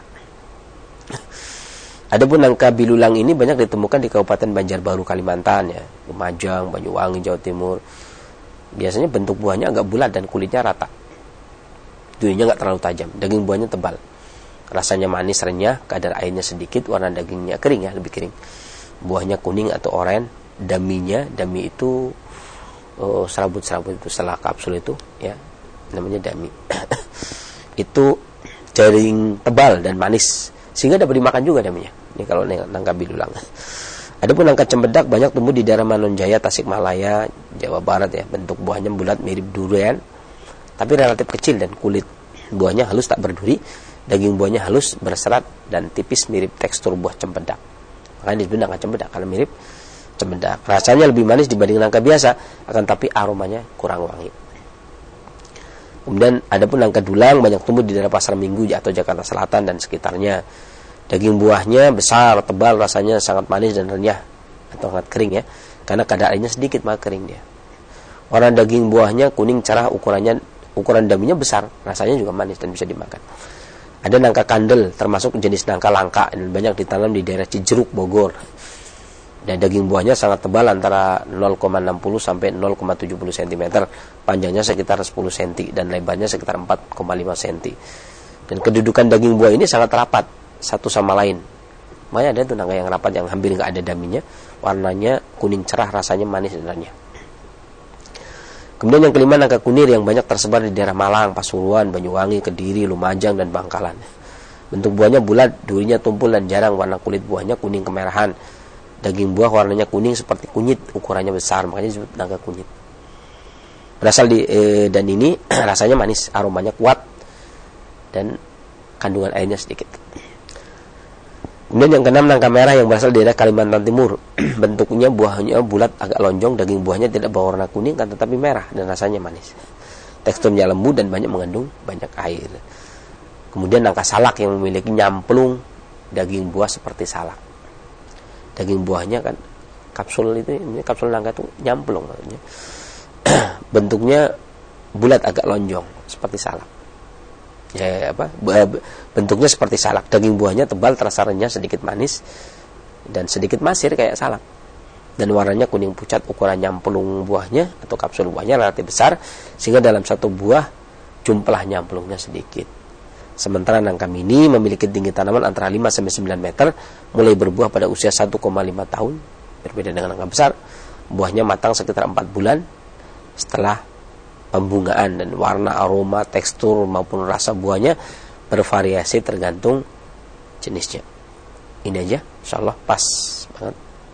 Adapun nangka bilulang ini banyak ditemukan di Kabupaten Banjarbaru, Kalimantan, ya, Lumajang, Banyuwangi, Jawa Timur. Biasanya bentuk buahnya agak bulat dan kulitnya rata. Durinya nggak terlalu tajam, daging buahnya tebal, rasanya manis renyah, kadar airnya sedikit, warna dagingnya kering ya, lebih kering. Buahnya kuning atau oranye. Daminya, dami itu oh, serabut-serabut itu setelah kapsul itu ya, namanya dami. Itu jaring tebal dan manis sehingga dapat dimakan juga daminya. Ini kalau nangka bilulang. Adapun nangka cempedak banyak tumbuh di daerah Manonjaya, Tasikmalaya, Jawa Barat ya. Bentuk buahnya bulat mirip durian, tapi relatif kecil dan kulit buahnya halus tak berduri. Daging buahnya halus, berserat dan tipis mirip tekstur buah cempedak. Makanya disebut nangka cempedak karena mirip cempedak. Rasanya lebih manis dibanding nangka biasa, akan tapi aromanya kurang wangi. Kemudian adapun nangka dulang banyak tumbuh di daerah Pasar Minggu atau Jakarta Selatan dan sekitarnya. Daging buahnya besar, tebal, rasanya sangat manis dan renyah atau sangat kering ya, karena kadar airnya sedikit maka kering dia. Warna daging buahnya kuning cerah, ukurannya ukuran daminya besar, rasanya juga manis dan bisa dimakan. Ada nangka kandel, termasuk jenis nangka langka dan banyak ditanam di daerah Cijeruk, Bogor. Dan daging buahnya sangat tebal antara nol koma enam nol sampai nol koma tujuh nol sentimeter, panjangnya sekitar sepuluh sentimeter dan lebarnya sekitar empat koma lima sentimeter. Dan kedudukan daging buah ini sangat rapat satu sama lain. Makanya ada tuh nangka yang rapat yang hampir nggak ada daminya, warnanya kuning cerah, rasanya manis dan renyah. Kemudian yang kelima nangka kunir yang banyak tersebar di daerah Malang, Pasuruan, Banyuwangi, Kediri, Lumajang, dan Bangkalan. Bentuk buahnya bulat, durinya tumpul dan jarang, warna kulit buahnya kuning kemerahan. Daging buah warnanya kuning seperti kunyit, ukurannya besar, makanya disebut nangka kunyit. Berasal di eh, dan ini rasanya manis, aromanya kuat dan kandungan airnya sedikit. Kemudian yang keenam nangka merah yang berasal dari daerah Kalimantan Timur. Bentuknya buahnya bulat agak lonjong, daging buahnya tidak berwarna kuning kan tetapi merah dan rasanya manis. Teksturnya lembut dan banyak mengandung banyak air. Kemudian nangka salak yang memiliki nyamplung daging buah seperti salak. Daging buahnya kan kapsul itu, ini kapsul nangka itu nyamplung maksudnya. Bentuknya bulat agak lonjong seperti salak. Ya apa? Bentuknya seperti salak. Daging buahnya tebal, terasa renyah, sedikit manis dan sedikit masir kayak salak. Dan warnanya kuning pucat, ukuran nyamplung buahnya atau kapsul buahnya relatif besar sehingga dalam satu buah jumlah nyamplungnya sedikit. Sementara nangka mini memiliki tinggi tanaman antara lima sampai sembilan meter, mulai berbuah pada usia satu koma lima tahun, berbeda dengan nangka besar. Buahnya matang sekitar empat bulan setelah pembungaan dan warna, aroma, tekstur maupun rasa buahnya bervariasi tergantung jenisnya. Ini aja, insyaallah pas banget.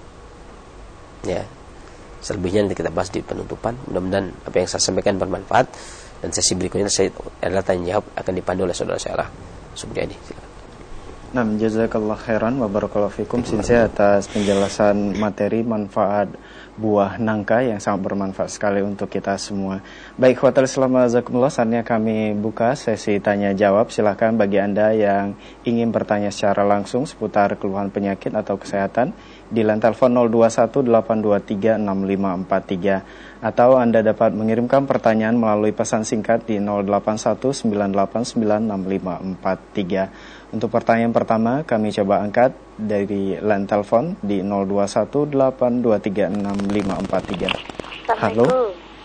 Ya, selebihnya nanti kita bahas di penutupan. Mudah-mudahan apa yang saya sampaikan bermanfaat. Dan sesi berikutnya saya adalah tanya jawab akan dipandu oleh saudara saya Subriyadi. Nah, jazakallah khairan wa barakallahu fikum Sensei atas penjelasan materi manfaat buah nangka yang sangat bermanfaat sekali untuk kita semua. Baik, khotbah Islam azakumullah, saatnya kami buka sesi tanya jawab. Silakan bagi Anda yang ingin bertanya secara langsung seputar keluhan penyakit atau kesehatan di line telepon nol dua satu delapan dua tiga enam lima empat tiga atau Anda dapat mengirimkan pertanyaan melalui pesan singkat di nol delapan satu sembilan delapan sembilan enam lima empat tiga. Untuk pertanyaan pertama kami coba angkat dari line telepon di nol dua satu delapan dua tiga enam lima empat tiga. Halo.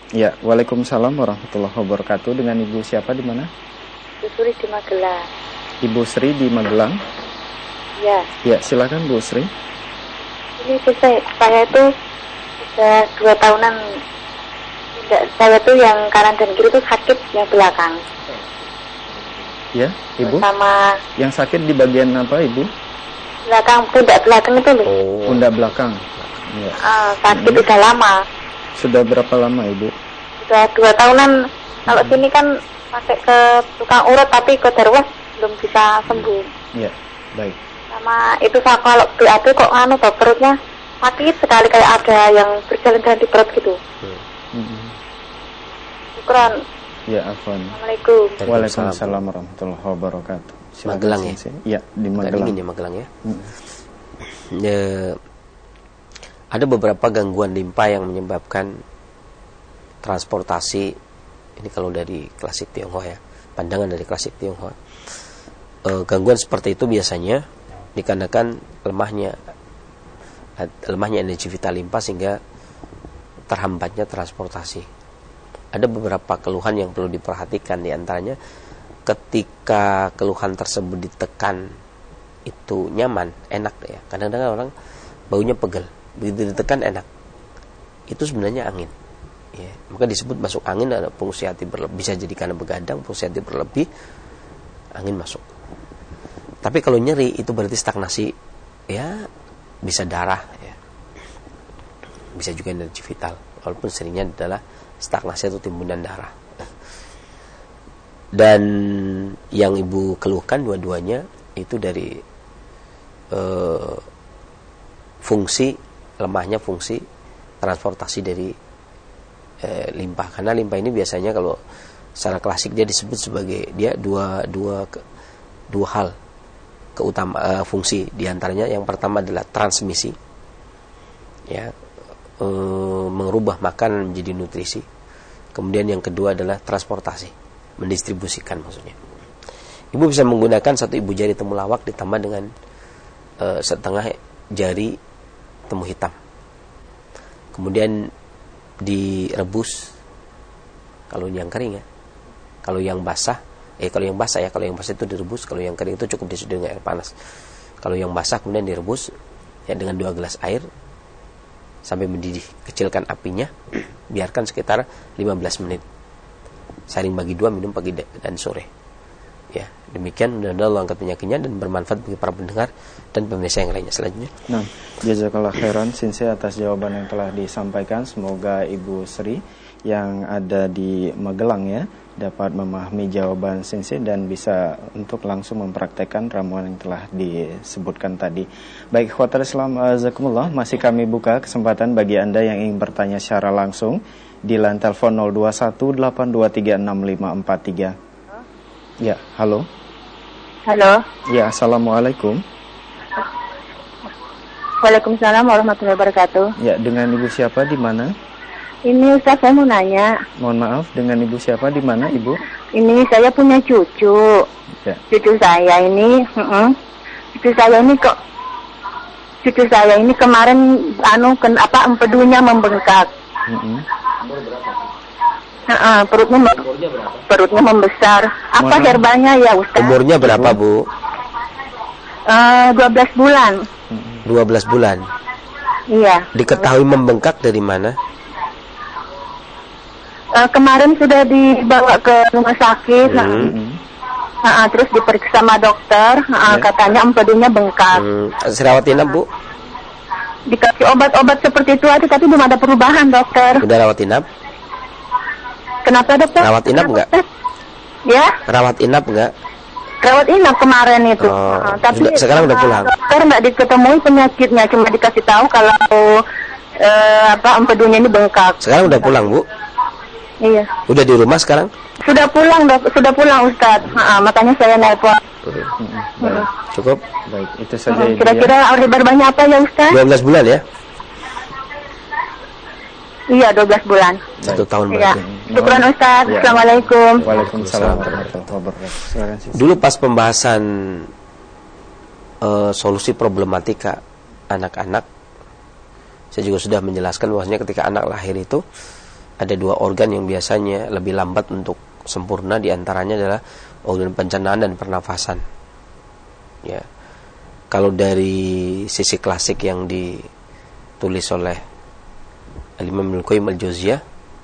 Ya, waalaikumsalam warahmatullahi wabarakatuh. Dengan Ibu siapa di mana? Ibu Sri di Magelang. Ibu Sri di Magelang. Ya. Ya, silakan Bu Sri. Ini saya, saya itu sudah dua tahunan. Saya tuh yang kanan dan kiri itu sakit yang belakang. Ya, Ibu. Sama. Yang sakit di bagian apa, Ibu? Belakang, pundak belakang itu loh. Oh. Pundak belakang. Ya. Uh, sakit hmm. udah lama. Sudah berapa lama, Ibu? Sudah dua tahunan. Kalau hmm. sini kan pakai ke tukang urut, tapi ke darwas belum bisa sembuh. Iya, baik. Sama itu saya kalau B A D kok anu toh, perutnya sakit sekali, kayak ada yang berjalan-jalan di perut gitu. Hmm. Syukran. Ya, afwan. Assalamualaikum. Waalaikumsalam warahmatullahi wabarakatuh. Silakan, Magelang ya? Ya, di Magelang. Ini Magelang ya. Hmm. Ya. Ada beberapa gangguan limpa yang menyebabkan transportasi. Ini kalau dari klasik Tionghoa ya, pandangan dari klasik Tionghoa. E, gangguan seperti itu biasanya dikarenakan lemahnya lemahnya energi vital limpa sehingga terhambatnya transportasi. Ada beberapa keluhan yang perlu diperhatikan, di antaranya ketika keluhan tersebut ditekan itu nyaman, enak ya. Kadang-kadang orang baunya pegel, begitu ditekan enak. Itu sebenarnya angin. Ya, maka disebut masuk angin. Ada fungsi hati berlebih, bisa jadi karena begadang, fungsi hati berlebih, angin masuk. Tapi kalau nyeri itu berarti stagnasi, ya bisa darah, ya. Bisa juga energi vital, walaupun seringnya adalah stagnasi atau timbunan darah. Dan yang ibu keluhkan dua-duanya itu dari uh, fungsi lemahnya fungsi transportasi dari uh, limpa. Karena limpa ini biasanya kalau secara klasik dia disebut sebagai dia dua dua dua hal keutama uh, fungsi diantaranya. Yang pertama adalah transmisi, ya, uh, mengubah makanan menjadi nutrisi. Kemudian yang kedua adalah transportasi, mendistribusikan maksudnya. Ibu bisa menggunakan satu ibu jari temulawak ditambah dengan uh, setengah jari temu hitam. Kemudian direbus kalau yang kering ya. Kalau yang basah, eh kalau yang basah ya, kalau yang basah itu direbus, kalau yang kering itu cukup disedot dengan air panas. Kalau yang basah kemudian direbus ya dengan dua gelas air sampai mendidih. Kecilkan apinya, biarkan sekitar lima belas menit. Saring bagi dua, minum pagi dan sore. Ya, demikian mudah-mudahan Allah angkat penyakitnya dan bermanfaat bagi para pendengar dan pemirsa yang lainnya. Selanjutnya. Nah, jazakallah khairan Sinse atas jawaban yang telah disampaikan. Semoga Ibu Sri yang ada di Magelang ya dapat memahami jawaban Sinse dan bisa untuk langsung mempraktekkan ramuan yang telah disebutkan tadi. Baik, ikhwatal Islam azakumullah, masih kami buka kesempatan bagi Anda yang ingin bertanya secara langsung di line telepon nol dua satu delapan dua tiga enam lima empat tiga. Ya, halo. Halo. Ya, assalamualaikum. Waalaikumsalam warahmatullahi wabarakatuh. Ya, dengan Ibu siapa di mana? Ini Ustaz, saya mau nanya. Mohon maaf, dengan Ibu siapa di mana, Ibu? Ini saya punya cucu. Ya. Cucu saya ini, uh-uh, cucu saya ini kok, cucu saya ini kemarin anu ken, apa empedunya membengkak. Uh-uh. Uh-uh, perutnya perutnya membesar. Apa herbanya ya Ustaz? Umurnya berapa Bu? Uh, dua belas bulan. dua belas bulan. Iya. Diketahui membengkak dari mana? Uh, kemarin sudah dibawa ke rumah sakit, hmm. nah, uh, terus diperiksa sama dokter, uh, yeah. Katanya empedunya bengkak. Hmm. Rawat inap Bu? Dikasih obat-obat seperti itu aja, tapi belum ada perubahan dokter. Udah rawat inap? Kenapa dokter? Rawat inap enggak? Ya? Rawat inap enggak? Rawat inap kemarin itu. Oh, uh, tapi sudah, sekarang udah pulang. Dokter nggak diketemui penyakitnya, cuma dikasih tahu kalau uh, apa empedunya ini bengkak. Sekarang udah pulang Bu? Iya. Udah di rumah sekarang? Sudah pulang dok, sudah pulang Ustaz. Uh, makanya saya nelpon. Hmm. Hmm. Cukup? Baik, itu saja. Hmm. Kira-kira order banyak apa ya Ustaz? dua belas bulan ya? Iya, dua belas bulan. Satu tahun ya. berarti. Syukran Ustaz. Ya. Assalamualaikum. Waalaikumsalam warahmatullahi wabarakatuh. Dulu pas pembahasan uh, solusi problematika anak-anak, saya juga sudah menjelaskan bahwasanya ketika anak lahir itu ada dua organ yang biasanya lebih lambat untuk sempurna, diantaranya adalah organ pencernaan dan pernafasan. Ya, kalau dari sisi klasik yang ditulis oleh Al-Imam Ibnu Qayyim Al-Jauziyah,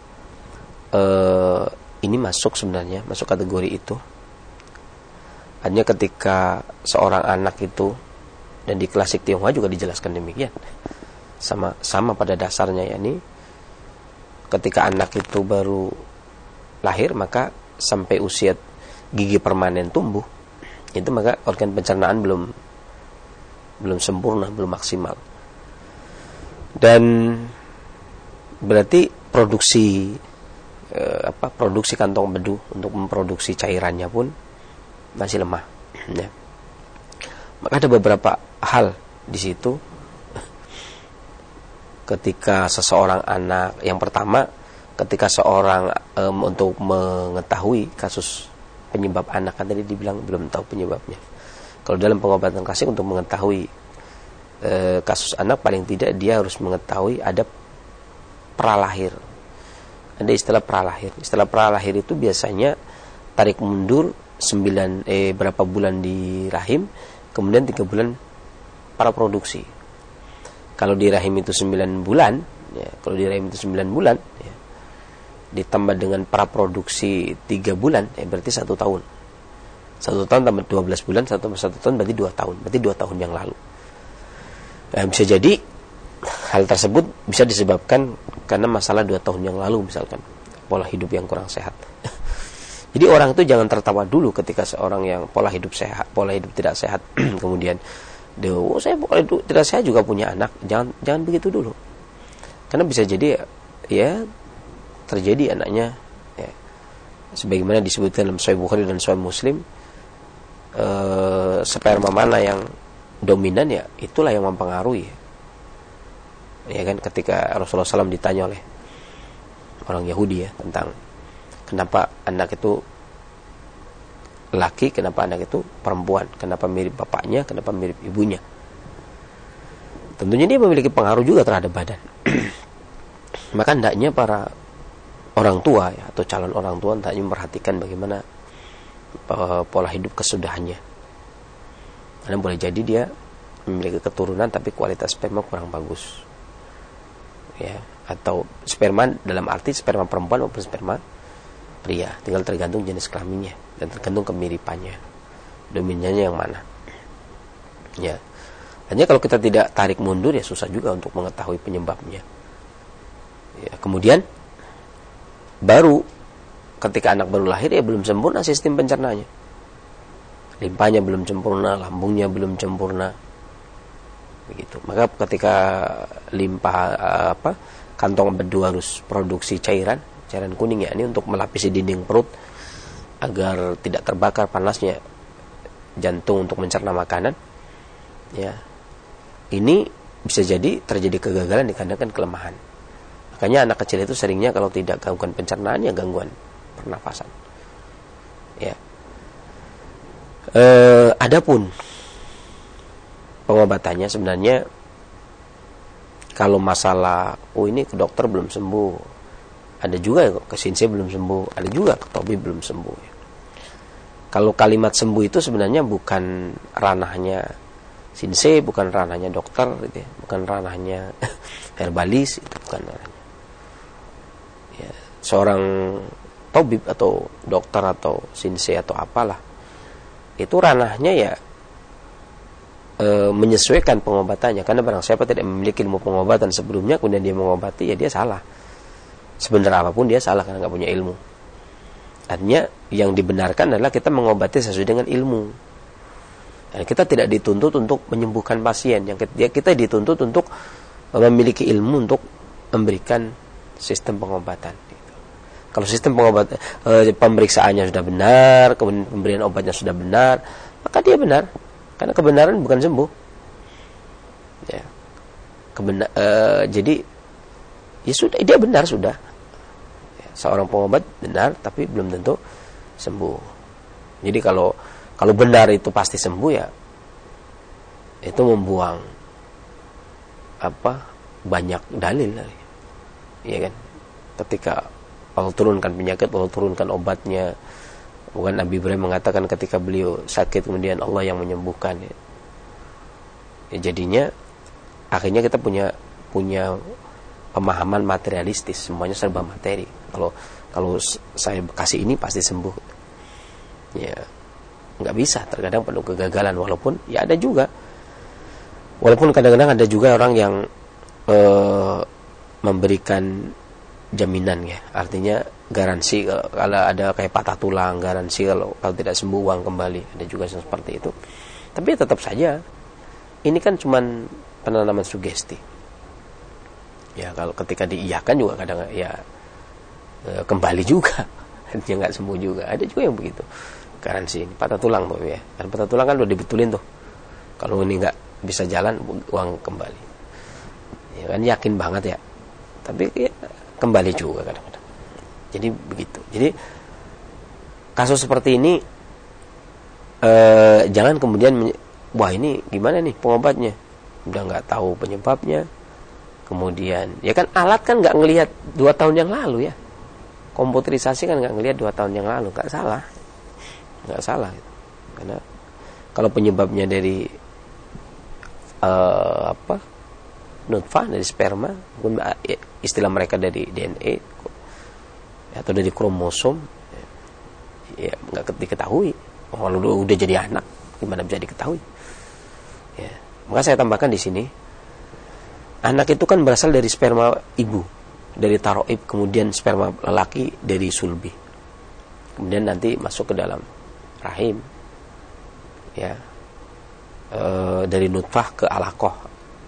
eh, ini masuk sebenarnya masuk kategori itu. Hanya ketika seorang anak itu, dan di klasik Tionghoa juga dijelaskan demikian, sama sama pada dasarnya, yakni ketika anak itu baru lahir, maka sampai usia gigi permanen tumbuh, itu maka organ pencernaan belum belum sempurna, belum maksimal. Dan berarti produksi eh, apa produksi kantong bedu untuk memproduksi cairannya pun masih lemah. Ya. Maka ada beberapa hal di situ ketika seseorang anak. Yang pertama, ketika seorang um, untuk mengetahui kasus penyebab anak, kan tadi dibilang belum tahu penyebabnya. Kalau dalam pengobatan klasik untuk mengetahui e, kasus anak, paling tidak dia harus mengetahui ada pralahir. Ada istilah pralahir. Istilah pralahir itu biasanya tarik mundur sembilan eh berapa bulan di rahim, kemudian tiga bulan praproduksi. Kalau di rahim itu sembilan bulan, ya, kalau di rahim itu sembilan bulan, ya, ditambah dengan praproduksi tiga bulan, ya berarti satu tahun. Satu tahun tambah dua belas bulan, satu tambah satu tahun berarti dua tahun. Berarti dua tahun yang lalu. Nah, bisa jadi hal tersebut bisa disebabkan karena masalah dua tahun yang lalu, misalkan pola hidup yang kurang sehat. Jadi orang itu jangan tertawa dulu ketika seorang yang pola hidup sehat, pola hidup tidak sehat, kemudian dia, oh saya pola hidup tidak sehat juga punya anak. Jangan jangan begitu dulu. Karena bisa jadi ya terjadi anaknya, ya, sebagaimana disebutkan dalam Sahih Bukhari dan Sahih Muslim, eh, sperma mana yang dominan, ya itulah yang mempengaruhi. Ya kan, ketika Rasulullah shallallahu alaihi wasallam ditanya oleh orang Yahudi, ya, tentang kenapa anak itu laki, kenapa anak itu perempuan, kenapa mirip bapaknya, kenapa mirip ibunya. Tentunya dia memiliki pengaruh juga terhadap badan. Maka hendaknya para orang tua, ya, atau calon orang tua hendaknya memperhatikan bagaimana uh, pola hidup kesudahannya. Karena boleh jadi dia memiliki keturunan tapi kualitas sperma kurang bagus, ya, atau sperma dalam arti sperma perempuan maupun sperma pria, tinggal tergantung jenis kelaminnya dan tergantung kemiripannya, dominannya yang mana. Ya, hanya kalau kita tidak tarik mundur, ya susah juga untuk mengetahui penyebabnya. Ya, kemudian baru ketika anak baru lahir, ya belum sempurna sistem pencernaannya, limpahnya belum sempurna, lambungnya belum sempurna, begitu. Maka ketika limpah apa kantong empedu harus produksi cairan cairan kuning, ya ini untuk melapisi dinding perut agar tidak terbakar panasnya jantung untuk mencerna makanan, ya ini bisa jadi terjadi kegagalan dikarenakan kelemahan. Makanya anak kecil itu seringnya kalau tidak gangguan pencernaan, ya gangguan pernafasan. Ya. E, adapun pengobatannya sebenarnya, kalau masalah oh ini ke dokter belum sembuh, ada juga ke sinse belum sembuh, ada juga ke tabib belum sembuh. Ya. Kalau kalimat sembuh itu sebenarnya bukan ranahnya sinse, bukan ranahnya dokter, gitu ya. Bukan ranahnya herbalis, itu bukan ranahnya. Ya, seorang tabib atau dokter atau sinse atau apalah, itu ranahnya ya e, menyesuaikan pengobatannya. Karena barang siapa tidak memiliki ilmu pengobatan sebelumnya kemudian dia mengobati, ya dia salah. Sebenarnya apapun dia salah karena nggak punya ilmu. Artinya yang dibenarkan adalah kita mengobati sesuai dengan ilmu. Dan kita tidak dituntut untuk menyembuhkan pasien. Yang kita, kita dituntut untuk memiliki ilmu untuk memberikan sistem pengobatan. Kalau sistem pengobatan e, pemeriksaannya sudah benar, kemudian pemberian obatnya sudah benar, maka dia benar. Karena kebenaran bukan sembuh. Ya. Kebenar, e, jadi ya sudah, dia benar sudah. Ya, seorang pengobat benar, tapi belum tentu sembuh. Jadi kalau kalau benar itu pasti sembuh, ya itu membuang apa banyak dalil, ya kan? Ketika Allah turunkan penyakit, Allah turunkan obatnya. Bukan Nabi Ibrahim mengatakan ketika beliau sakit kemudian Allah yang menyembuhkan. Ya, ya jadinya akhirnya kita punya punya pemahaman materialistis, semuanya serba materi. Kalau kalau saya kasih ini pasti sembuh. Ya, nggak bisa. Terkadang penuh kegagalan. Walaupun ya ada juga. Walaupun kadang-kadang ada juga orang yang uh, memberikan jaminan ya, artinya garansi kalau ada kayak patah tulang, garansi kalau kalau tidak sembuh uang kembali, ada juga yang seperti itu. Tapi ya tetap saja ini kan cuman penanaman sugesti. Ya kalau ketika diiyakan juga kadang ya e, kembali juga, dia nggak sembuh juga. Ada juga yang begitu. Garansi ini patah tulang tuh ya, kan patah tulang kan udah dibetulin tuh. Kalau ini nggak bisa jalan uang kembali. Ya kan yakin banget ya. Tapi ya kembali juga kadang-kadang. Jadi begitu. Jadi kasus seperti ini eh, jangan kemudian menye- wah ini gimana nih pengobatnya? Udah nggak tahu penyebabnya. Kemudian ya kan alat kan nggak ngelihat dua tahun yang lalu ya. Komputerisasi kan nggak ngelihat dua tahun yang lalu, nggak salah, nggak salah. Karena kalau penyebabnya dari eh, apa nutfah dari sperma, istilah mereka dari D N A atau dari kromosom, ya nggak diketahui. Kalau udah, udah jadi anak, gimana bisa diketahui? Ya, maka saya tambahkan di sini, anak itu kan berasal dari sperma ibu, dari taroib, kemudian sperma lelaki dari sulbi, kemudian nanti masuk ke dalam rahim, ya e, dari nutfah ke alaqah,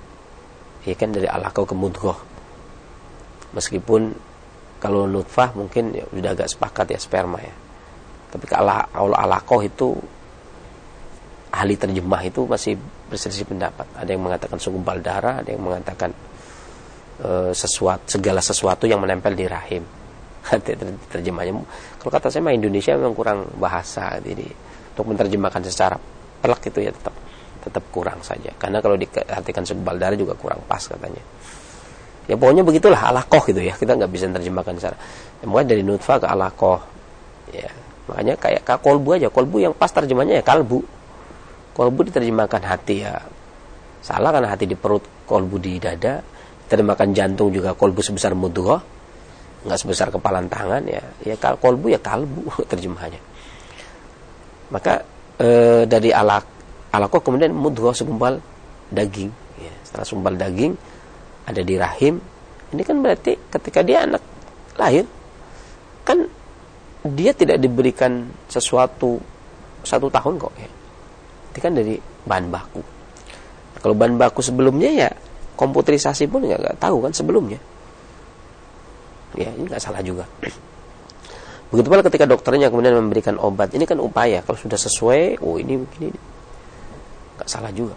ya kan dari alaqah ke mudghah. Meskipun kalau nutfah mungkin ya, sudah agak sepakat ya sperma ya. Tapi kalau alaqah itu ahli terjemah itu masih berselisih pendapat. Ada yang mengatakan segumpal darah, ada yang mengatakan e, sesuatu segala sesuatu yang menempel di rahim. Terjemahnya kalau kata saya mah Indonesia memang kurang bahasa, jadi untuk menerjemahkan secara telak itu ya tetap tetap kurang saja. Karena kalau diartikan segumpal darah juga kurang pas katanya. Ya pokoknya begitulah alaqah gitu ya. Kita nggak bisa menerjemahkan secara. Ya, mulai dari nutfah ke alaqah. Ya, makanya kayak kolbu aja. Kolbu yang pas terjemahnya ya kalbu. Kolbu diterjemahkan hati ya. Salah karena hati di perut, kolbu di dada. Diterjemahkan jantung juga kolbu sebesar mudghah. Nggak sebesar kepalan tangan ya. Ya kolbu ya kalbu terjemahannya. Maka e, dari alaq alaqah kemudian mudghah segumpal daging. Ya, setelah segumpal daging ada di rahim. Ini kan berarti ketika dia anak lahir kan dia tidak diberikan sesuatu satu tahun kok ya. Itu kan dari bahan baku. Nah, kalau bahan baku sebelumnya ya komputerisasi pun nggak nggak tahu kan sebelumnya. Ya ini nggak salah juga. Begitu pula ketika dokternya kemudian memberikan obat, ini kan upaya. Kalau sudah sesuai, oh ini begini, nggak salah juga.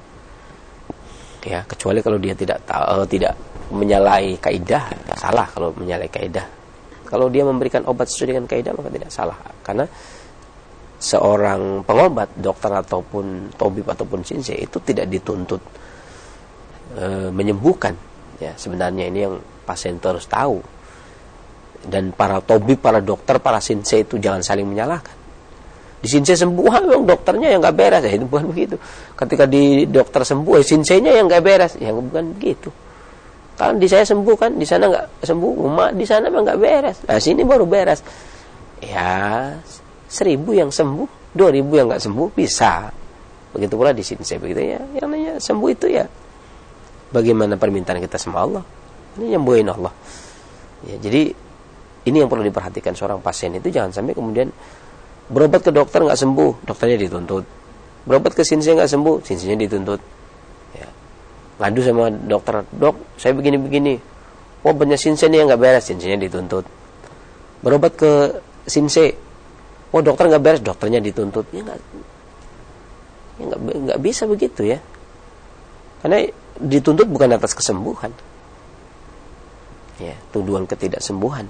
Ya kecuali kalau dia tidak tahu, tidak menyalahi kaidah, salah kalau menyalahi kaidah. Kalau dia memberikan obat sesuai dengan kaidah maka tidak salah, karena seorang pengobat, dokter ataupun tabib ataupun sinsei itu tidak dituntut e, menyembuhkan. Ya sebenarnya ini yang pasien terus tahu. Dan para tabib, para dokter, para sinsei itu jangan saling menyalahkan. Di sinsei sembuh, memang dokternya yang nggak beres, ya itu bukan begitu. Ketika di dokter sembuh, ya sinseinya yang nggak beres, ya bukan begitu. Kalau di saya sembuh kan, di sana nggak sembuh, umat di sana memang nggak beres. Nah sini baru beres. Ya seribu yang sembuh, dua ribu yang nggak sembuh bisa. Begitu pula di sinsei begitu ya. Yang namanya sembuh itu ya, bagaimana permintaan kita sama Allah, ini nyembuhin Allah. Ya jadi ini yang perlu diperhatikan seorang pasien itu, jangan sampai kemudian berobat ke dokter nggak sembuh, dokternya dituntut. Berobat ke sinsei nggak sembuh, sinseinya dituntut. Ya. Ngadu sama dokter, dok, saya begini-begini. Oh, banyak sinsei yang nggak beres, sinseinya dituntut. Berobat ke sinsei, oh dokter nggak beres, dokternya dituntut. Ya nggak, ya nggak, nggak bisa begitu ya. Karena dituntut bukan atas kesembuhan, ya, tuduhan ketidaksembuhan.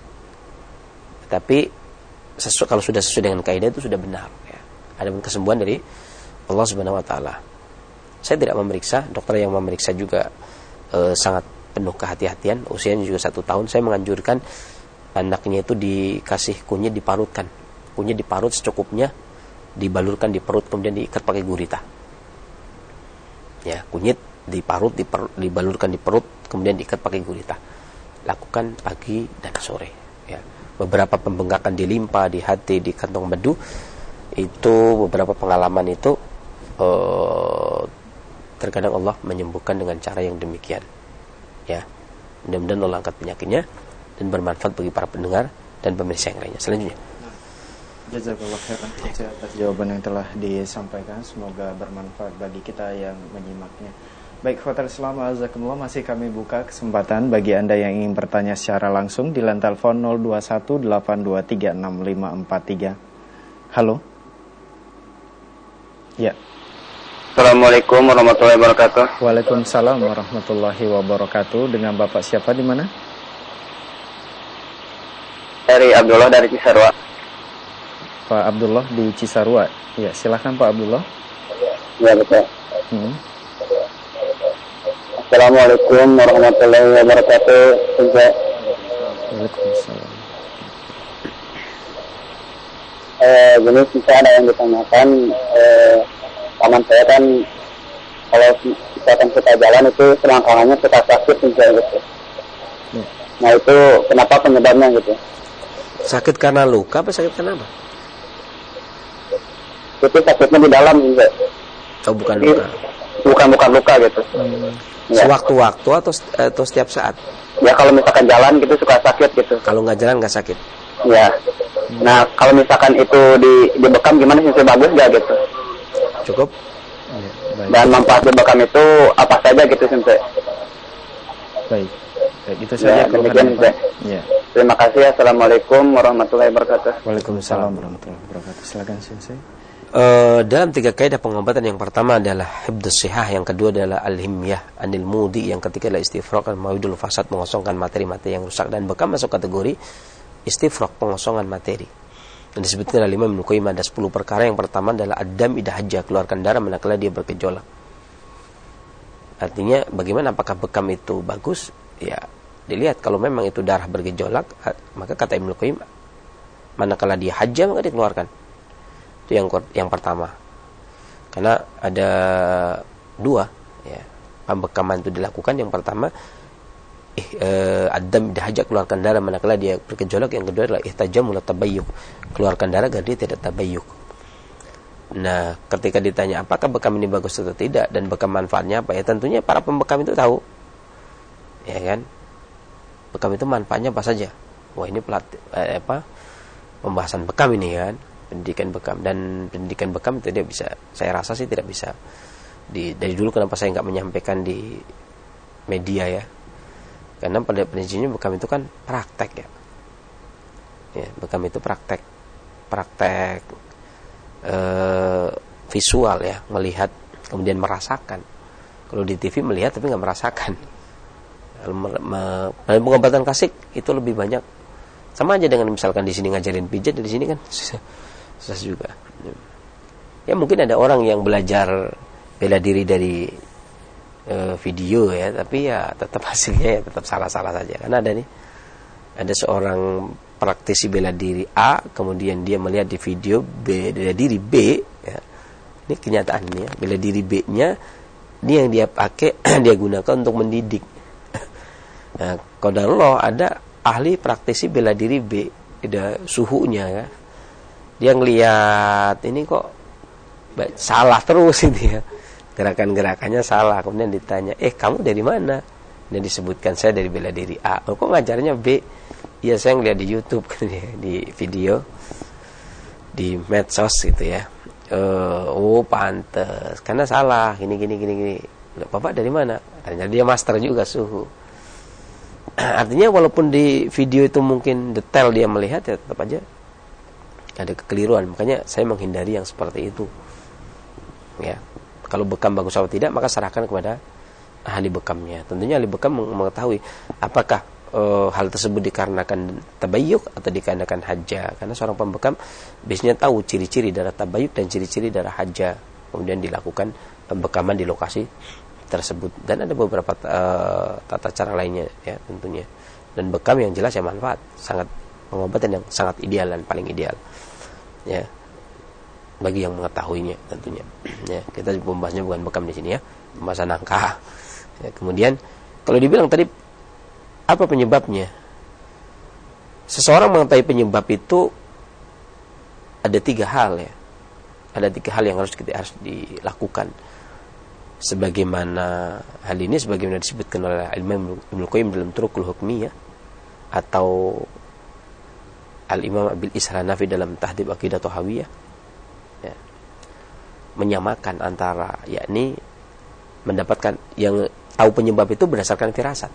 Tapi sesu, kalau sudah sesuai dengan kaidah itu sudah benar ya. Ada kesembuhan dari Allah Subhanahu wa taala. Saya tidak memeriksa, dokter yang memeriksa juga e, sangat penuh kehati-hatian, usianya juga satu tahun. Saya menganjurkan anaknya itu dikasih kunyit, diparutkan, kunyit diparut secukupnya, dibalurkan di perut, kemudian diikat pakai gurita. Ya, kunyit diparut, diper, dibalurkan di perut, kemudian diikat pakai gurita. Lakukan pagi dan sore. Ya, beberapa pembengkakan di limpa, di hati, di kantong bedu, itu beberapa pengalaman itu uh, terkadang Allah menyembuhkan dengan cara yang demikian. Ya, mudah-mudahan Allah angkat penyakitnya dan bermanfaat bagi para pendengar dan pemirsa yang lainnya. Selanjutnya, jazakallahu khairan atas jawaban yang telah disampaikan. Semoga bermanfaat bagi kita yang menyimaknya. Baik, khotul Islam azakumullah, masih kami buka kesempatan bagi Anda yang ingin bertanya secara langsung di line telepon nol dua satu delapan dua tiga enam lima empat tiga. Halo. Ya. Assalamualaikum warahmatullahi wabarakatuh. Waalaikumsalam warahmatullahi wabarakatuh. Dengan Bapak siapa, di mana? Dari Abdullah dari Cisarua. Pak Abdullah di Cisarua. Ya, silakan Pak Abdullah. Ya, betul. Hmm. Assalamualaikum warahmatullahi wabarakatuh. Waalaikumsalam. Eh, jadi kita ada yang ditanyakan, eh, paman saya kan kalau misalkan kita jalan itu selangkangannya kita sakit misalnya gitu. Ya. Nah itu kenapa penyebabnya gitu? sakit karena luka apa sakit karena apa? Itu sakitnya di dalam gitu. Oh, bukan luka. Bukan bukan luka gitu. Hmm. Ya. Sewaktu-waktu atau atau setiap saat? Ya kalau misalkan jalan gitu suka sakit gitu. Kalau nggak jalan nggak sakit. Ya. Nah kalau misalkan itu di dibekam gimana sih, bagus nggak gitu? Cukup. Ya, baik. Dan manfaat dibekam itu apa saja gitu Sensei? Baik. Baik, itu saja Ya, kalau demikian, ada. Ya. Terima kasih. Assalamualaikum warahmatullahi wabarakatuh. Waalaikumsalam warahmatullahi wabarakatuh. Silakan Sensei. Uh, dalam tiga kaidah pengobatan, yang pertama adalah hibdus sihah, yang kedua adalah al-himyah anil mudi, yang ketiga adalah istifraq al-mawidul fasad, mengosongkan materi-materi yang rusak, dan bekam masuk kategori istifraq, pengosongan materi. Dan disebutkan oleh Imam Ibnu Qayyim ada sepuluh perkara. Yang pertama adalah adam idahajah, keluarkan darah manakala dia bergejolak. Artinya bagaimana, apakah bekam itu bagus? Ya, dilihat kalau memang itu darah bergejolak, maka kata Ibnu Qayyim manakala dia hajah maka dikeluarkan. Itu yang yang pertama. Karena ada dua ya, pembekaman itu dilakukan. Yang pertama eh, eh, adam idahajah, keluarkan darah manakala dia bergejolak. Yang kedua adalah ihtajamul tabayyuk, keluarkan darah agar dia tidak tabayyuk. Nah, ketika ditanya apakah bekam ini bagus atau tidak dan bekam manfaatnya apa, ya tentunya para pembekam itu tahu. Ya kan? Bekam itu manfaatnya apa saja. Wah, ini pelatih eh, apa? Pembahasan bekam ini kan, pendidikan bekam, dan pendidikan bekam itu dia bisa, saya rasa sih tidak bisa di, dari dulu kenapa saya nggak menyampaikan di media ya, karena pada prinsipnya bekam itu kan praktek ya, ya bekam itu praktek, praktek eh, visual ya, melihat kemudian merasakan. Kalau di T V melihat tapi nggak merasakan. Dalam pengobatan klasik itu lebih banyak, sama aja dengan misalkan di sini ngajarin pijat, di sini kan susah, susah juga. Ya mungkin ada orang yang belajar bela diri dari uh, video ya, tapi ya tetap hasilnya ya tetap salah-salah saja. Karena ada nih, ada seorang praktisi bela diri A, kemudian dia melihat di video bela diri B, ya. Ini kenyataannya, bela diri B-nya ini yang dia pakai dia gunakan untuk mendidik. Nah, qadarullah ada ahli praktisi bela diri B, ada suhunya ya. Dia ngelihat ini kok salah terus ini ya. Gerakan-gerakannya salah. Kemudian ditanya, "Eh, kamu dari mana?" Dan disebutkan, "Saya dari bela diri A." "Oh, kok ngajarnya B?" "Iya, saya ngeliat di YouTube," di video, di medsos gitu ya. Uh, oh, pantes. Karena salah, gini gini gini gini. "Bapak dari mana?" Ternyata dia master juga suhu. Artinya walaupun di video itu mungkin detail dia melihat, ya tetap aja ada kekeliruan. Makanya saya menghindari yang seperti itu. Ya, kalau bekam bagus atau tidak, maka serahkan kepada ahli bekamnya. Tentunya ahli bekam mengetahui apakah e, hal tersebut dikarenakan tabayyuk atau dikarenakan hajjah. Karena seorang pembekam biasanya tahu ciri-ciri darah tabayyuk dan ciri-ciri darah hajjah. Kemudian dilakukan pembekaman di lokasi tersebut, dan ada beberapa uh, tata cara lainnya ya tentunya. Dan bekam yang jelas ya manfaat, sangat pengobatan yang sangat ideal dan paling ideal, ya, bagi yang mengetahuinya tentunya. Ya, kita membahasnya bukan bekam di sini ya, pembahasan angka. Ya, kemudian kalau dibilang tadi apa penyebabnya? Seseorang mengetahui penyebab itu ada tiga hal ya. Ada tiga hal yang harus kita harus dilakukan. Sebagaimana hal ini sebagaimana disebutkan oleh Imam Ibnu Qayyim dalam Turuqul Hukmiyah atau Al-Imam Abil Ishaq Hanafi dalam Tahdhib Aqidah Thahawiyah, ya, menyamakan antara yakni mendapatkan yang tahu penyebab itu berdasarkan firasat.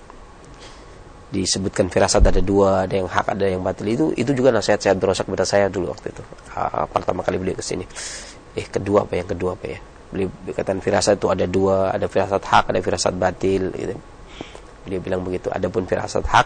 Disebutkan firasat ada dua, ada yang hak, ada yang batil. Itu itu juga nasihat saya berosak kepada saya dulu waktu itu. Ah, pertama kali beliau ke sini. Eh kedua apa yang kedua apa ya? Beliau berkata firasat itu ada dua, ada firasat hak, ada firasat batil gitu. Beliau bilang begitu. Adapun firasat hak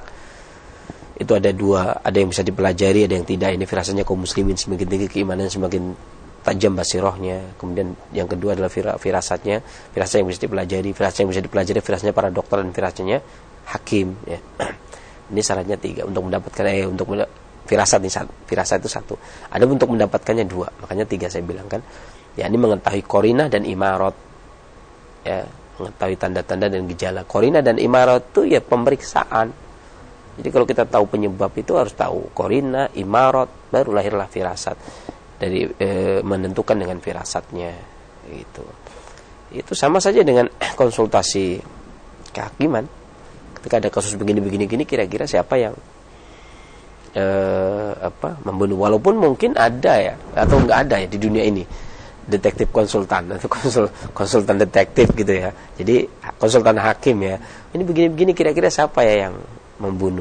itu ada dua, ada yang bisa dipelajari, ada yang tidak. Ini firasatnya kaum muslimin, semakin tinggi keimanan semakin tajam basirohnya. Kemudian yang kedua adalah fir- firasatnya, firasat yang bisa dipelajari, firasat yang bisa dipelajari, firasatnya para dokter dan firasatnya hakim. Ya. Ini syaratnya tiga untuk mendapatkan eh untuk menda- firasat ini satu, firasat itu satu. Ada untuk mendapatkannya dua, makanya tiga saya bilang kan. Ya, ini mengetahui korinah dan imarat. Ya, mengetahui tanda-tanda dan gejala. Korinah dan imarat itu ya pemeriksaan. Jadi kalau kita tahu penyebab itu harus tahu korina, imarat, baru lahirlah firasat dari e, menentukan dengan firasatnya gitu. Itu sama saja dengan konsultasi kehakiman. Ketika ada kasus begini-begini gini, kira-kira siapa yang e, apa membunuh? Walaupun mungkin ada ya atau enggak ada ya di dunia ini detektif konsultan atau konsul, konsultan detektif gitu ya. Jadi konsultan hakim ya. Ini begini-begini kira-kira siapa ya yang membunuh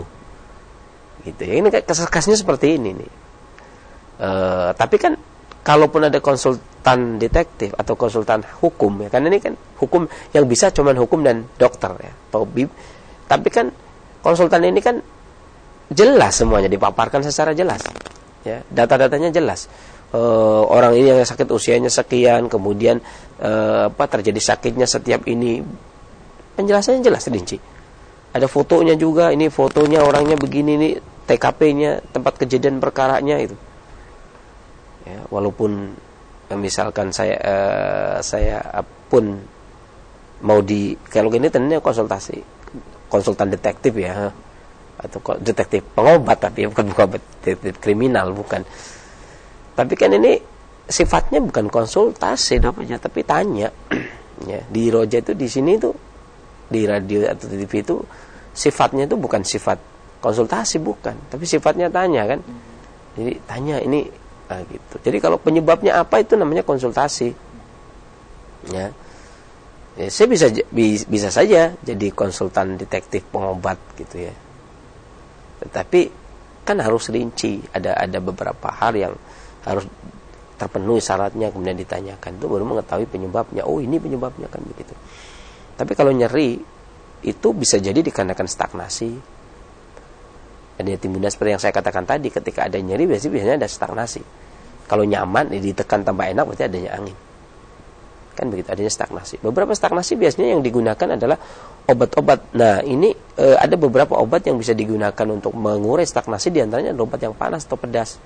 gitu ya. Ini kasusnya seperti ini nih. E, tapi kan kalaupun ada konsultan detektif atau konsultan hukum ya, kan ini kan hukum yang bisa cuman hukum dan dokter ya, tabib. Tapi kan konsultan ini kan jelas semuanya dipaparkan secara jelas ya, data-datanya jelas. E, orang ini yang sakit usianya sekian, kemudian e, apa terjadi sakitnya setiap ini, penjelasannya jelas rinci. Ada fotonya juga, ini fotonya orangnya begini nih, T K P-nya, tempat kejadian perkaranya itu. Ya, walaupun misalkan saya uh, saya pun mau di kalau gini tentunya konsultasi konsultan detektif ya, atau detektif pengobat tapi bukan pengobat detektif kriminal bukan. Tapi kan ini sifatnya bukan konsultasi namanya, tapi tanya. Ya, di Roja itu di sini tuh di radio atau T V itu sifatnya itu bukan sifat konsultasi bukan, tapi sifatnya tanya kan. Jadi tanya ini ah, gitu. Jadi kalau penyebabnya apa itu namanya konsultasi. Ya. Ya saya bisa bisa saja jadi konsultan detektif pengobat gitu ya. Tetapi kan harus rinci, ada ada beberapa hal yang harus terpenuhi syaratnya kemudian ditanyakan, itu baru mengetahui penyebabnya. Oh, ini penyebabnya kan begitu. Tapi kalau nyeri itu bisa jadi dikarenakan stagnasi. Ada timbunnya seperti yang saya katakan tadi, ketika ada nyeri biasanya biasanya ada stagnasi. Kalau nyaman, ditekan tambah enak berarti adanya angin. Kan begitu, adanya stagnasi. Beberapa stagnasi biasanya yang digunakan adalah obat-obat. Nah, ini e, ada beberapa obat yang bisa digunakan untuk mengurai stagnasi, diantaranya ada obat yang panas atau pedas.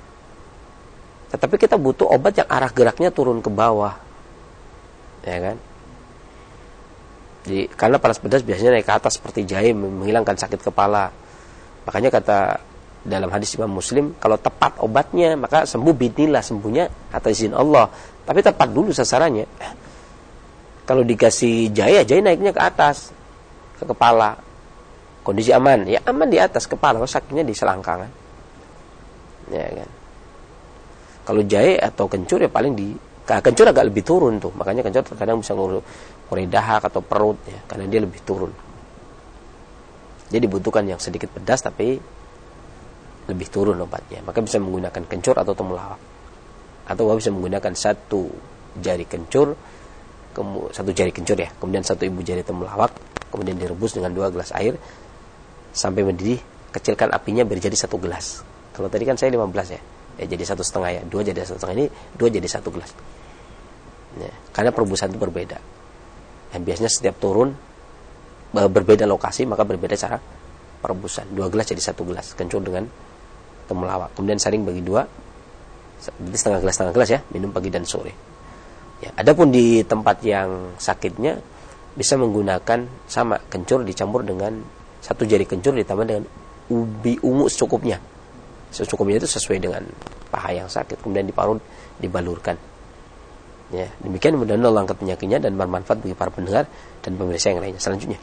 Tetapi kita butuh obat yang arah geraknya turun ke bawah. Ya kan? Jadi, karena panas pedas biasanya naik ke atas seperti jahe, menghilangkan sakit kepala. Makanya kata dalam hadis Imam Muslim, kalau tepat obatnya maka sembuh bidnillah, sembuhnya atas izin Allah. Tapi tepat dulu sasarannya. Kalau dikasih jahe, jahe naiknya ke atas, ke kepala. Kondisi aman, ya aman di atas kepala, sakitnya di selangkangan. Ya kan. Kalau jahe atau kencur ya paling di kencur agak lebih turun tuh. Makanya kencur terkadang bisa ngurai dahak atau perut ya, karena dia lebih turun. Jadi dibutuhkan yang sedikit pedas tapi lebih turun obatnya. Maka bisa menggunakan kencur atau temulawak. Atau bisa menggunakan satu jari kencur, kemu, satu jari kencur ya, kemudian satu ibu jari temulawak, kemudian direbus dengan dua gelas air sampai mendidih. Kecilkan apinya biar jadi satu gelas. Kalau tadi kan saya lima belas ya, ya jadi satu setengah ya, dua jadi satu setengah, ini dua jadi satu gelas. Ya, karena perebusan itu berbeda. Dan biasanya setiap turun berbeda lokasi, maka berbeda cara perebusan. Dua gelas jadi satu gelas, kencur dengan temulawak. Kemudian saring bagi dua, berarti setengah gelas setengah gelas ya, minum pagi dan sore. Ya, adapun di tempat yang sakitnya bisa menggunakan sama kencur dicampur dengan satu jari kencur ditambah dengan ubi ungu secukupnya. Secukupnya itu sesuai dengan paha yang sakit, kemudian diparut, dibalurkan. Ya, demikian mudah-mudahan Allah angkat penyakitnya dan bermanfaat bagi para pendengar dan pemirsa yang lainnya. Selanjutnya.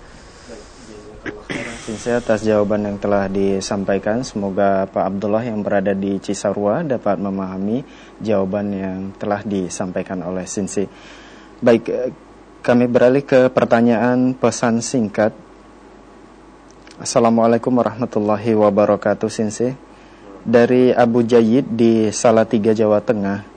Saya atas jawaban yang telah disampaikan, semoga Pak Abdullah yang berada di Cisarua dapat memahami jawaban yang telah disampaikan oleh Sinsi. Baik, kami beralih ke pertanyaan pesan singkat. Assalamualaikum warahmatullahi wabarakatuh, Sinsi. Dari Abu Jayid di Salatiga, Jawa Tengah.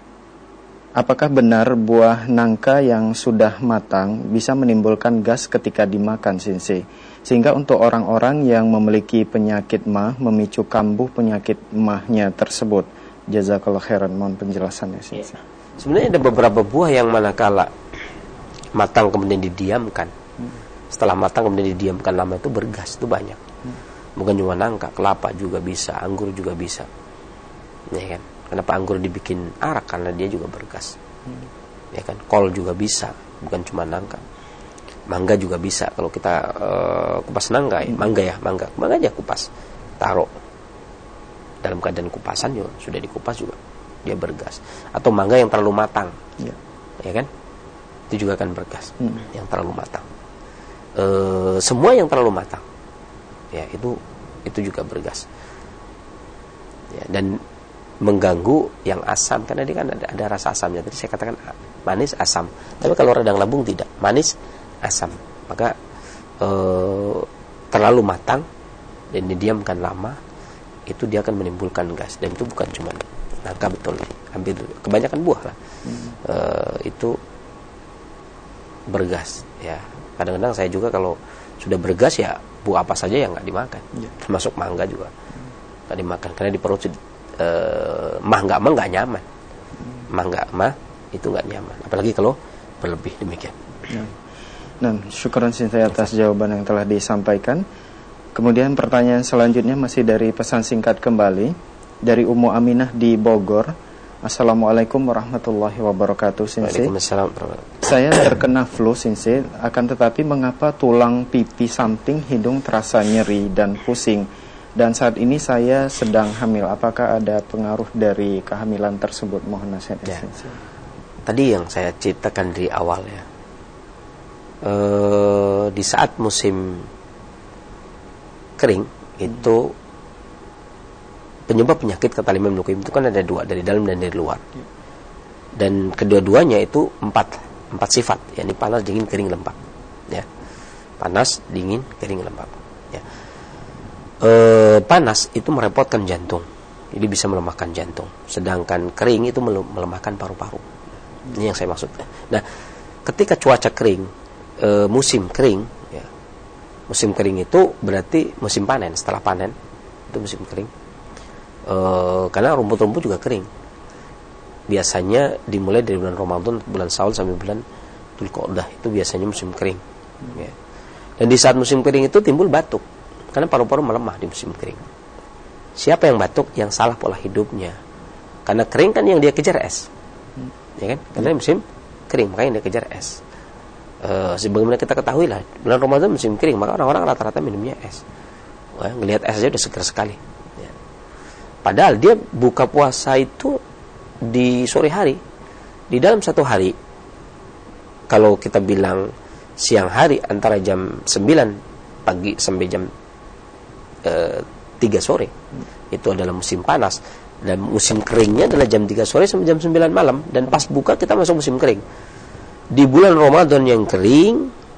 Apakah benar buah nangka yang sudah matang bisa menimbulkan gas ketika dimakan, Sinsi? Sehingga untuk orang-orang yang memiliki penyakit mah memicu kambuh penyakit mahnya tersebut. Jazakallah khairan, mohon penjelasannya, Sinsi. Ya. Sebenarnya ada beberapa buah yang manakala matang kemudian didiamkan, setelah matang kemudian didiamkan lama itu bergas, itu banyak. Bukan cuma nangka, kelapa juga bisa, anggur juga bisa. Ya kan? Kenapa anggur dibikin arak? Karena dia juga bergas. Ya kan? Kol juga bisa, bukan cuma nangka. Mangga juga bisa. Kalau kita uh, kupas nangka, ya, mangga ya, mangga, mangga aja kupas, taruh dalam keadaan kupasan juga, sudah dikupas juga dia bergas. Atau mangga yang terlalu matang, ya, ya kan? Itu juga akan bergas. Hmm. Yang terlalu matang. E, semua yang terlalu matang, ya itu itu juga bergas. Ya, dan mengganggu yang asam, karena dia kan ada, ada rasa asamnya. Tadi saya katakan manis asam. Tapi kalau radang lambung tidak, manis asam. Maka e, terlalu matang dan didiamkan lama, itu dia akan menimbulkan gas. Dan itu bukan cuma nangka, betul, hampir kebanyakan buah lah. Hmm. E, itu bergas. Ya, kadang-kadang saya juga kalau sudah bergas ya buah apa saja yang nggak dimakan, ya. Termasuk mangga juga nggak hmm. dimakan karena di perut e, mah nggak mah nggak nyaman, hmm. mah nggak mah itu nggak nyaman. Apalagi kalau berlebih demikian. Ya. Nah, syukuran saya atas jawaban yang telah disampaikan. Kemudian pertanyaan selanjutnya masih dari pesan singkat kembali dari Ummu Aminah di Bogor. Assalamualaikum warahmatullahi wabarakatuh, Sinsi. Waalaikumsalam. Saya terkena flu, Sinsi. Akan tetapi mengapa tulang pipi samping hidung terasa nyeri dan pusing? Dan saat ini saya sedang hamil. Apakah ada pengaruh dari kehamilan tersebut? Mohon nasihat, ya. Sinsi. Tadi yang saya ceritakan di awal ya. E, di saat musim kering itu penyebab penyakit kata Imam Al-Qayyim itu kan ada dua, dari dalam dan dari luar. Dan kedua-duanya itu empat empat sifat, yakni panas, dingin, kering, lembab. Ya, panas, dingin, kering, lembab. Ya. E, panas itu merepotkan jantung, jadi bisa melemahkan jantung. Sedangkan kering itu melemahkan paru-paru. Ini yang saya maksud. Nah, ketika cuaca kering, e, musim kering, ya, musim kering itu berarti musim panen. Setelah panen itu musim kering. E, karena rumput-rumput juga kering. Biasanya dimulai dari bulan Ramadan, bulan Saul sampai bulan Dzulqa'dah, itu biasanya musim kering. Ya. Dan di saat musim kering itu timbul batuk, karena paru-paru melemah di musim kering. Siapa yang batuk? Yang salah pola hidupnya. Karena kering kan yang dia kejar es, ya kan? Karena musim kering, makanya dia kejar es. E, sebagaimana kita ketahui lah, bulan Ramadan musim kering, maka orang-orang rata-rata minumnya es. Wah, ngelihat es aja udah segar sekali. Ya. Padahal dia buka puasa itu di sore hari. Di dalam satu hari, kalau kita bilang siang hari antara jam sembilan pagi sampai jam e, tiga sore, itu adalah musim panas. Dan musim keringnya adalah jam tiga sore sampai jam sembilan malam. Dan pas buka kita masuk musim kering. Di bulan Ramadan yang kering,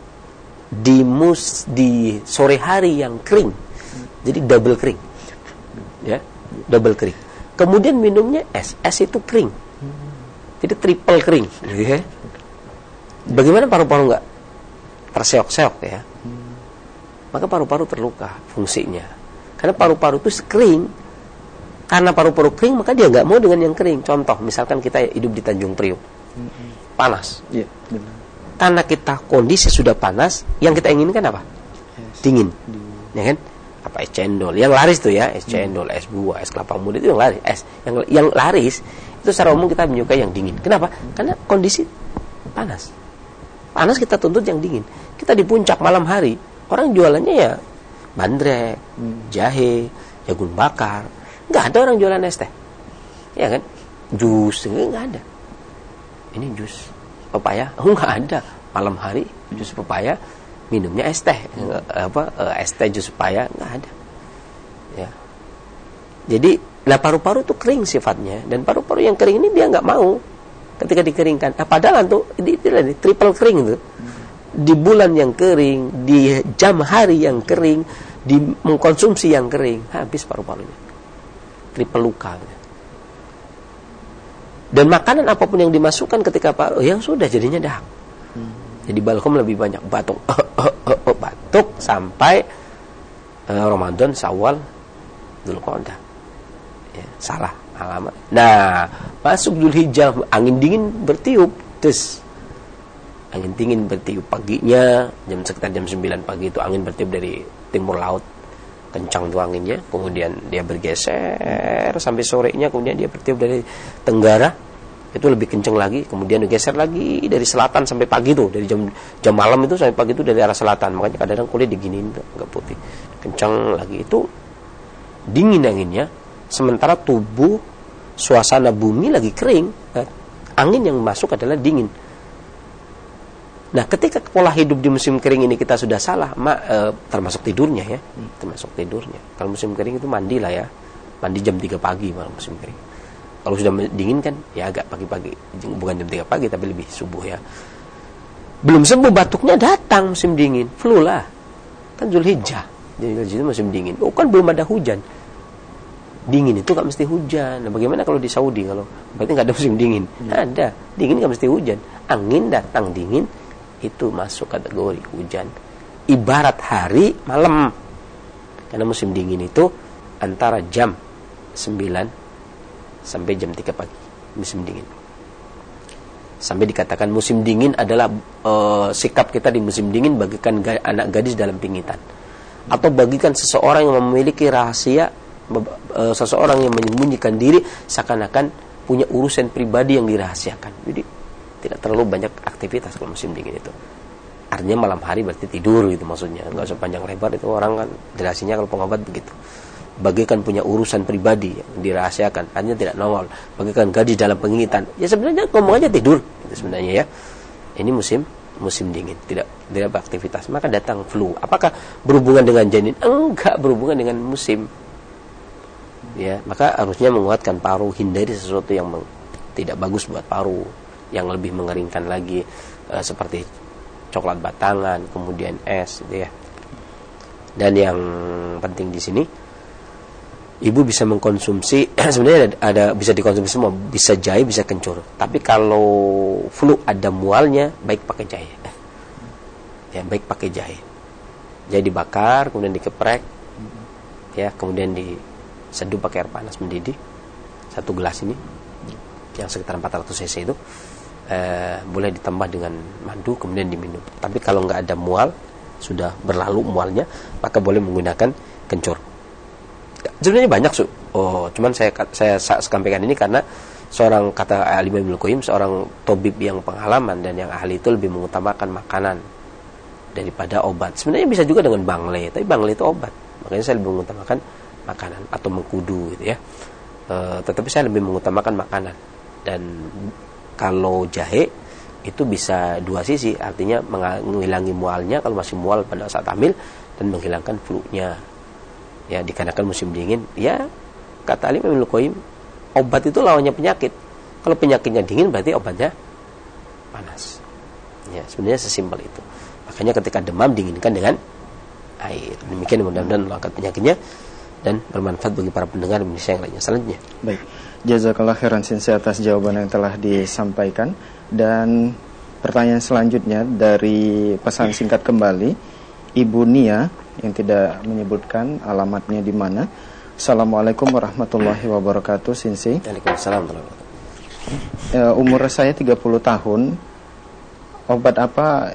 di mus di sore hari yang kering, jadi double kering, ya, double kering. Kemudian minumnya es, es itu kering, jadi triple kering. Ya. Bagaimana paru-paru nggak terseok-seok ya? Maka paru-paru terluka fungsinya, karena paru-paru itu kering. Karena paru-paru kering, maka dia nggak mau dengan yang kering. Contoh, misalkan kita hidup di Tanjung Priok, panas. Ya, benar. Karena kita kondisi sudah panas, yang kita inginkan apa? Yes. Dingin, dingin. Ya kan? apa es cendol. Yang laris tuh ya, es cendol, es buah, es kelapa muda itu yang laris. Es yang yang laris itu secara umum kita menyukai yang dingin. Kenapa? Karena kondisi panas. Panas kita tuntut yang dingin. Kita di puncak malam hari, orang jualannya ya bandrek, jahe, jagung bakar. Nggak ada orang jualan es teh. Ya kan? Jus, nggak ada. Ini jus pepaya, oh nggak ada. Malam hari jus pepaya, minumnya es teh, apa es teh jus pepaya nggak ada. Ya. Jadi, lah paru-paru itu kering sifatnya, dan paru-paru yang kering ini dia nggak mau ketika dikeringkan. Nah, padahal tuh ini, ini triple kering itu. Di bulan yang kering, di jam hari yang kering, di mengkonsumsi yang kering, habis paru-parunya. Triple luka. Dan makanan apapun yang dimasukkan ketika paru, yang sudah jadinya dahak. Hmm. Jadi balkom lebih banyak batuk, batuk sampai uh, Ramadan, Syawal, Dzulqa'dah. Ya, salah alamat. Nah, masuk Dzulhijjah, angin dingin bertiup, terus angin dingin bertiup paginya, jam sekitar jam sembilan pagi itu angin bertiup dari timur laut, kencang tuh anginnya, kemudian dia bergeser sampai sorenya, kemudian dia bertiup dari tenggara, itu lebih kencang lagi, kemudian bergeser lagi dari selatan sampai pagi tuh, dari jam jam malam itu sampai pagi itu dari arah selatan, makanya kadang-kadang kulit diginiin tuh, agak putih, kencang lagi, itu dingin anginnya, sementara tubuh suasana bumi lagi kering, nah, angin yang masuk adalah dingin. Nah, ketika pola hidup di musim kering ini kita sudah salah, ma, e, termasuk tidurnya ya, termasuk tidurnya. Kalau musim kering itu mandi lah ya, mandi jam tiga pagi malam musim kering. Kalau sudah dingin kan, ya agak pagi-pagi, bukan jam tiga pagi tapi lebih subuh ya. Belum sembuh batuknya datang musim dingin, flu lah, kan Dzulhijjah, jadi itu musim dingin. Oh kan belum ada hujan, dingin itu gak mesti hujan. Nah, bagaimana kalau di Saudi, kalau berarti gak ada musim dingin? Nah, ada, dingin gak mesti hujan, angin datang dingin, itu masuk kategori hujan. Ibarat hari malam, karena musim dingin itu antara jam sembilan sampai jam tiga pagi, musim dingin. Sampai dikatakan musim dingin adalah e, sikap kita di musim dingin bagikan ga, anak gadis dalam pingitan, atau bagikan seseorang yang memiliki rahasia, e, seseorang yang menyembunyikan diri seakan-akan punya urusan pribadi yang dirahasiakan. Jadi tidak terlalu banyak aktivitas kalau musim dingin itu. Artinya malam hari berarti tidur gitu maksudnya. Enggak usah panjang lebar, itu orang kan jelasinnya kalau pengobat begitu. Bagikan punya urusan pribadi yang dirahasiakan, artinya tidak nongol. Bagikan gadis dalam pengingitan. Ya sebenarnya ngomong aja tidur gitu sebenarnya ya. Ini musim musim dingin, tidak tidak beraktivitas, maka datang flu. Apakah berhubungan dengan janin? Enggak berhubungan dengan musim. Ya, maka harusnya menguatkan paru, hindari sesuatu yang meng, tidak bagus buat paru, yang lebih mengeringkan lagi, e, seperti coklat batangan, kemudian es, gitu ya. Dan yang penting di sini, ibu bisa mengkonsumsi, sebenarnya ada, ada bisa dikonsumsi semua, bisa jahe, bisa kencur. Tapi kalau flu ada mualnya, baik pakai jahe. Ya, baik pakai jahe. Jahe dibakar, kemudian dikeprek, ya, kemudian diseduh pakai air panas mendidih, satu gelas ini, yang sekitar empat ratus cc itu. Eh, boleh ditambah dengan madu kemudian diminum. Tapi kalau nggak ada mual, sudah berlalu mualnya, maka boleh menggunakan kencur. Sebenarnya banyak su. Oh, cuman saya saya sampaikan ini karena seorang, kata Al-Imam Ibnu Qayyim, seorang tabib yang pengalaman dan yang ahli itu lebih mengutamakan makanan daripada obat. Sebenarnya bisa juga dengan bangle, tapi bangle itu obat. Makanya saya lebih mengutamakan makanan atau mengkudu gitu ya. E, tetapi saya lebih mengutamakan makanan. Dan kalau jahe itu bisa dua sisi, artinya menghilangi mualnya kalau masih mual pada saat hamil, dan menghilangkan flu-nya. Ya, dikarenakan musim dingin, ya kata Al-Imam Ibnu Qayyim, obat itu lawannya penyakit. Kalau penyakitnya dingin berarti obatnya panas. Ya, sebenarnya sesimpel itu. Makanya ketika demam dinginkan dengan air. Demikian mudah-mudahan mengangkat penyakitnya dan bermanfaat bagi para pendengar Indonesia yang lainnya. Selanjutnya. Baik. Jazakallah khairan Sensei atas jawaban yang telah disampaikan. Dan pertanyaan selanjutnya dari pesan singkat kembali, Ibu Nia yang tidak menyebutkan alamatnya di mana. Assalamualaikum warahmatullahi wabarakatuh, Sensei. Waalaikumsalam warahmatullahi wabarakatuh. E, umur saya tiga puluh tahun. Obat apa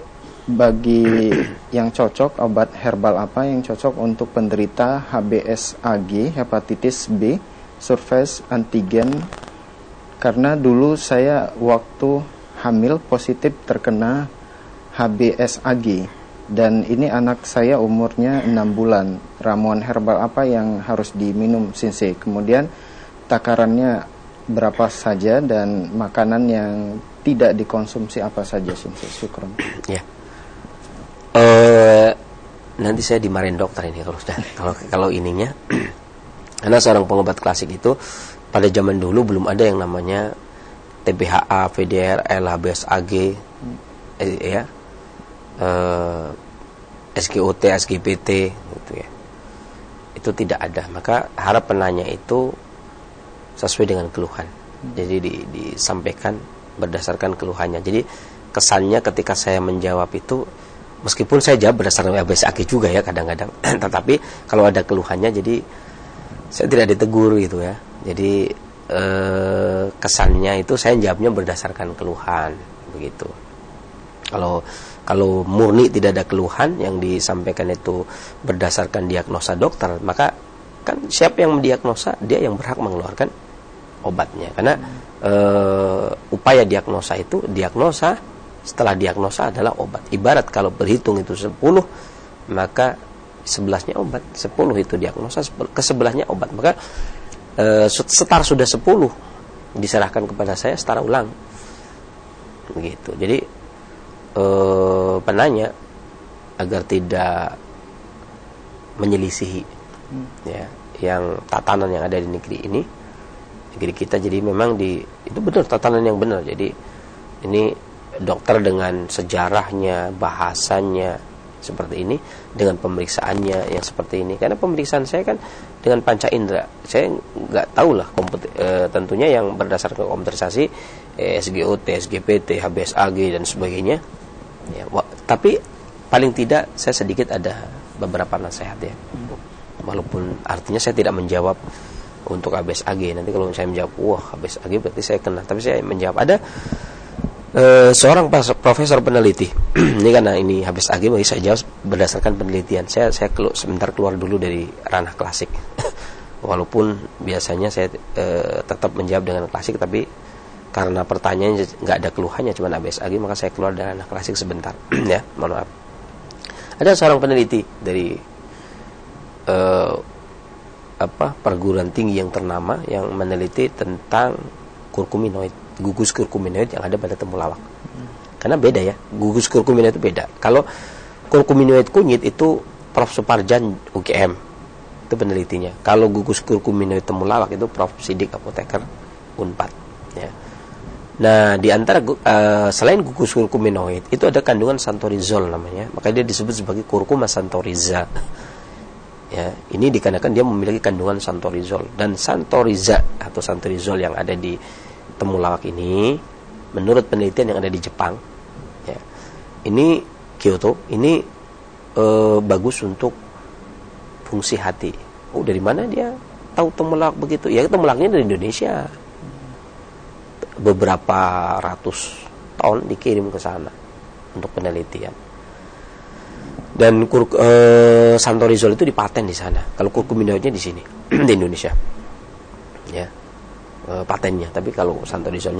bagi yang cocok, obat herbal apa yang cocok untuk penderita H B S A G, hepatitis B, surface antigen? Karena dulu saya waktu hamil positif terkena H B S A G, dan ini anak saya umurnya enam bulan. Ramuan herbal apa yang harus diminum, Sensei? Kemudian takarannya berapa saja, dan makanan yang tidak dikonsumsi apa saja, Sensei? Syukron. Ya. Uh, nanti saya dimarahin dokter ini kalau sudah kalau kalau ininya. Karena seorang pengobat klasik itu pada zaman dulu belum ada yang namanya T B H A, V D R L, H B S A G, eh, ya, uh, S G O T, S G P T, gitu ya. Itu tidak ada. Maka harap penanya itu sesuai dengan keluhan. Jadi di, disampaikan berdasarkan keluhannya. Jadi kesannya ketika saya menjawab itu, meskipun saya jawab berdasarkan H B S A G juga ya kadang-kadang, tetapi kalau ada keluhannya, jadi saya tidak ditegur gitu ya. Jadi eh, kesannya itu saya jawabnya berdasarkan keluhan begitu. Kalau kalau murni tidak ada keluhan, yang disampaikan itu berdasarkan diagnosa dokter, maka kan siapa yang mendiagnosa, dia yang berhak mengeluarkan obatnya. Karena eh, upaya diagnosa itu, diagnosa setelah diagnosa adalah obat. Ibarat kalau berhitung itu sepuluh, maka sebelasnya obat. sepuluh itu diagnosa, ke sebelahnya obat. Maka e, setar sudah sepuluh diserahkan kepada saya, setara ulang. Begitu. Jadi e, penanya agar tidak menyelisihi hmm. ya, yang tatanan yang ada di negeri ini, negeri kita. Jadi memang di itu benar tatanan yang benar. Jadi ini dokter dengan sejarahnya, bahasanya seperti ini, dengan pemeriksaannya yang seperti ini. Karena pemeriksaan saya kan dengan panca indera, saya nggak tahu lah komput- e, tentunya yang berdasarkan komputerisasi, e, S G O T, S G P T, H B S A G dan sebagainya. Ya, wa- tapi paling tidak saya sedikit ada beberapa nasihat ya. Walaupun artinya saya tidak menjawab untuk H B S A G. Nanti kalau saya menjawab, wah H B S A G berarti saya kena. Tapi saya menjawab ada Uh, seorang profesor peneliti ini karena ini H B S A G, bagi saya jawab berdasarkan penelitian. Saya saya kelu, sebentar keluar dulu dari ranah klasik. Walaupun biasanya saya uh, tetap menjawab dengan klasik, tapi karena pertanyaannya nggak ada keluhannya, cuma H B S A G, maka saya keluar dari ranah klasik sebentar. Ya, mohon maaf. Ada seorang peneliti dari uh, apa perguruan tinggi yang ternama yang meneliti tentang kurkuminoid, gugus kurkuminoid yang ada pada temulawak. Hmm. Karena beda ya, gugus kurkuminoid itu beda. Kalau kurkuminoid kunyit itu Prof Suparjan U G M, itu penelitinya. Kalau gugus kurkuminoid temulawak itu Prof Sidik apoteker Unpad. Ya. Nah, di antara uh, selain gugus kurkuminoid itu ada kandungan santorizol namanya, maka dia disebut sebagai kurkuma santoriza. Ya, ini dikarenakan dia memiliki kandungan santorizol, dan santoriza atau santorizol yang ada di temulawak ini, menurut penelitian yang ada di Jepang, ya, ini Kyoto, ini e, bagus untuk fungsi hati. Oh, dari mana dia tahu temulawak begitu? Ya, temulawaknya dari Indonesia. Beberapa ratus ton dikirim ke sana untuk penelitian. Dan kur, e, santorizol itu dipaten di sana. Kalau kurkuminoidnya di sini di Indonesia, ya. Patennya, tapi kalau santorizolnya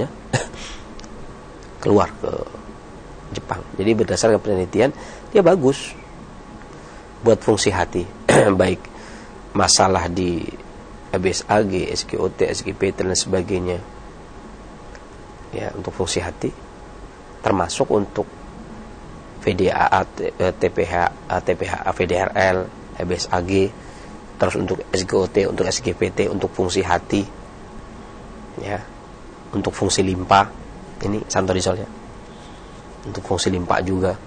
keluar ke Jepang. Jadi berdasarkan penelitian dia bagus buat fungsi hati, baik masalah di H B S A G, S G O T, S G P T dan sebagainya. Ya, untuk fungsi hati, termasuk untuk V D A A, T P H A, T P H A, V D R L, H B S A G, terus untuk S G O T, untuk S G P T, untuk fungsi hati. Ya, untuk fungsi limpa ini santorizolnya, untuk fungsi limpa juga.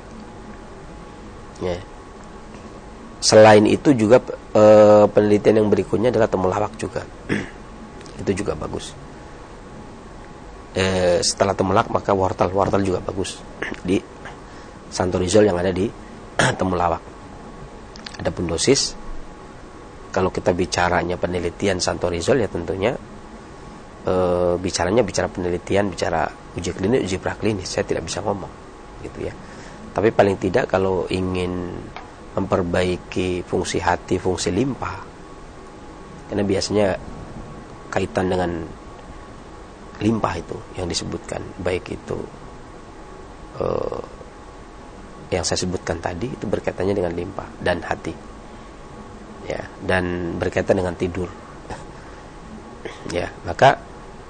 Ya. Selain itu juga e, penelitian yang berikutnya adalah temulawak juga. Itu juga bagus. E, setelah temulawak maka wortel, wortel juga bagus di santorizol yang ada di temulawak. Adapun dosis, kalau kita bicaranya penelitian santorizol ya tentunya E, bicaranya bicara penelitian, bicara uji klinis, uji praklinis, saya tidak bisa ngomong, gitu ya. Tapi paling tidak kalau ingin memperbaiki fungsi hati, fungsi limpa, karena biasanya kaitan dengan limpah itu yang disebutkan, baik itu uh, yang saya sebutkan tadi itu berkaitannya dengan limpah dan hati, ya, dan berkaitan dengan tidur, ya. Maka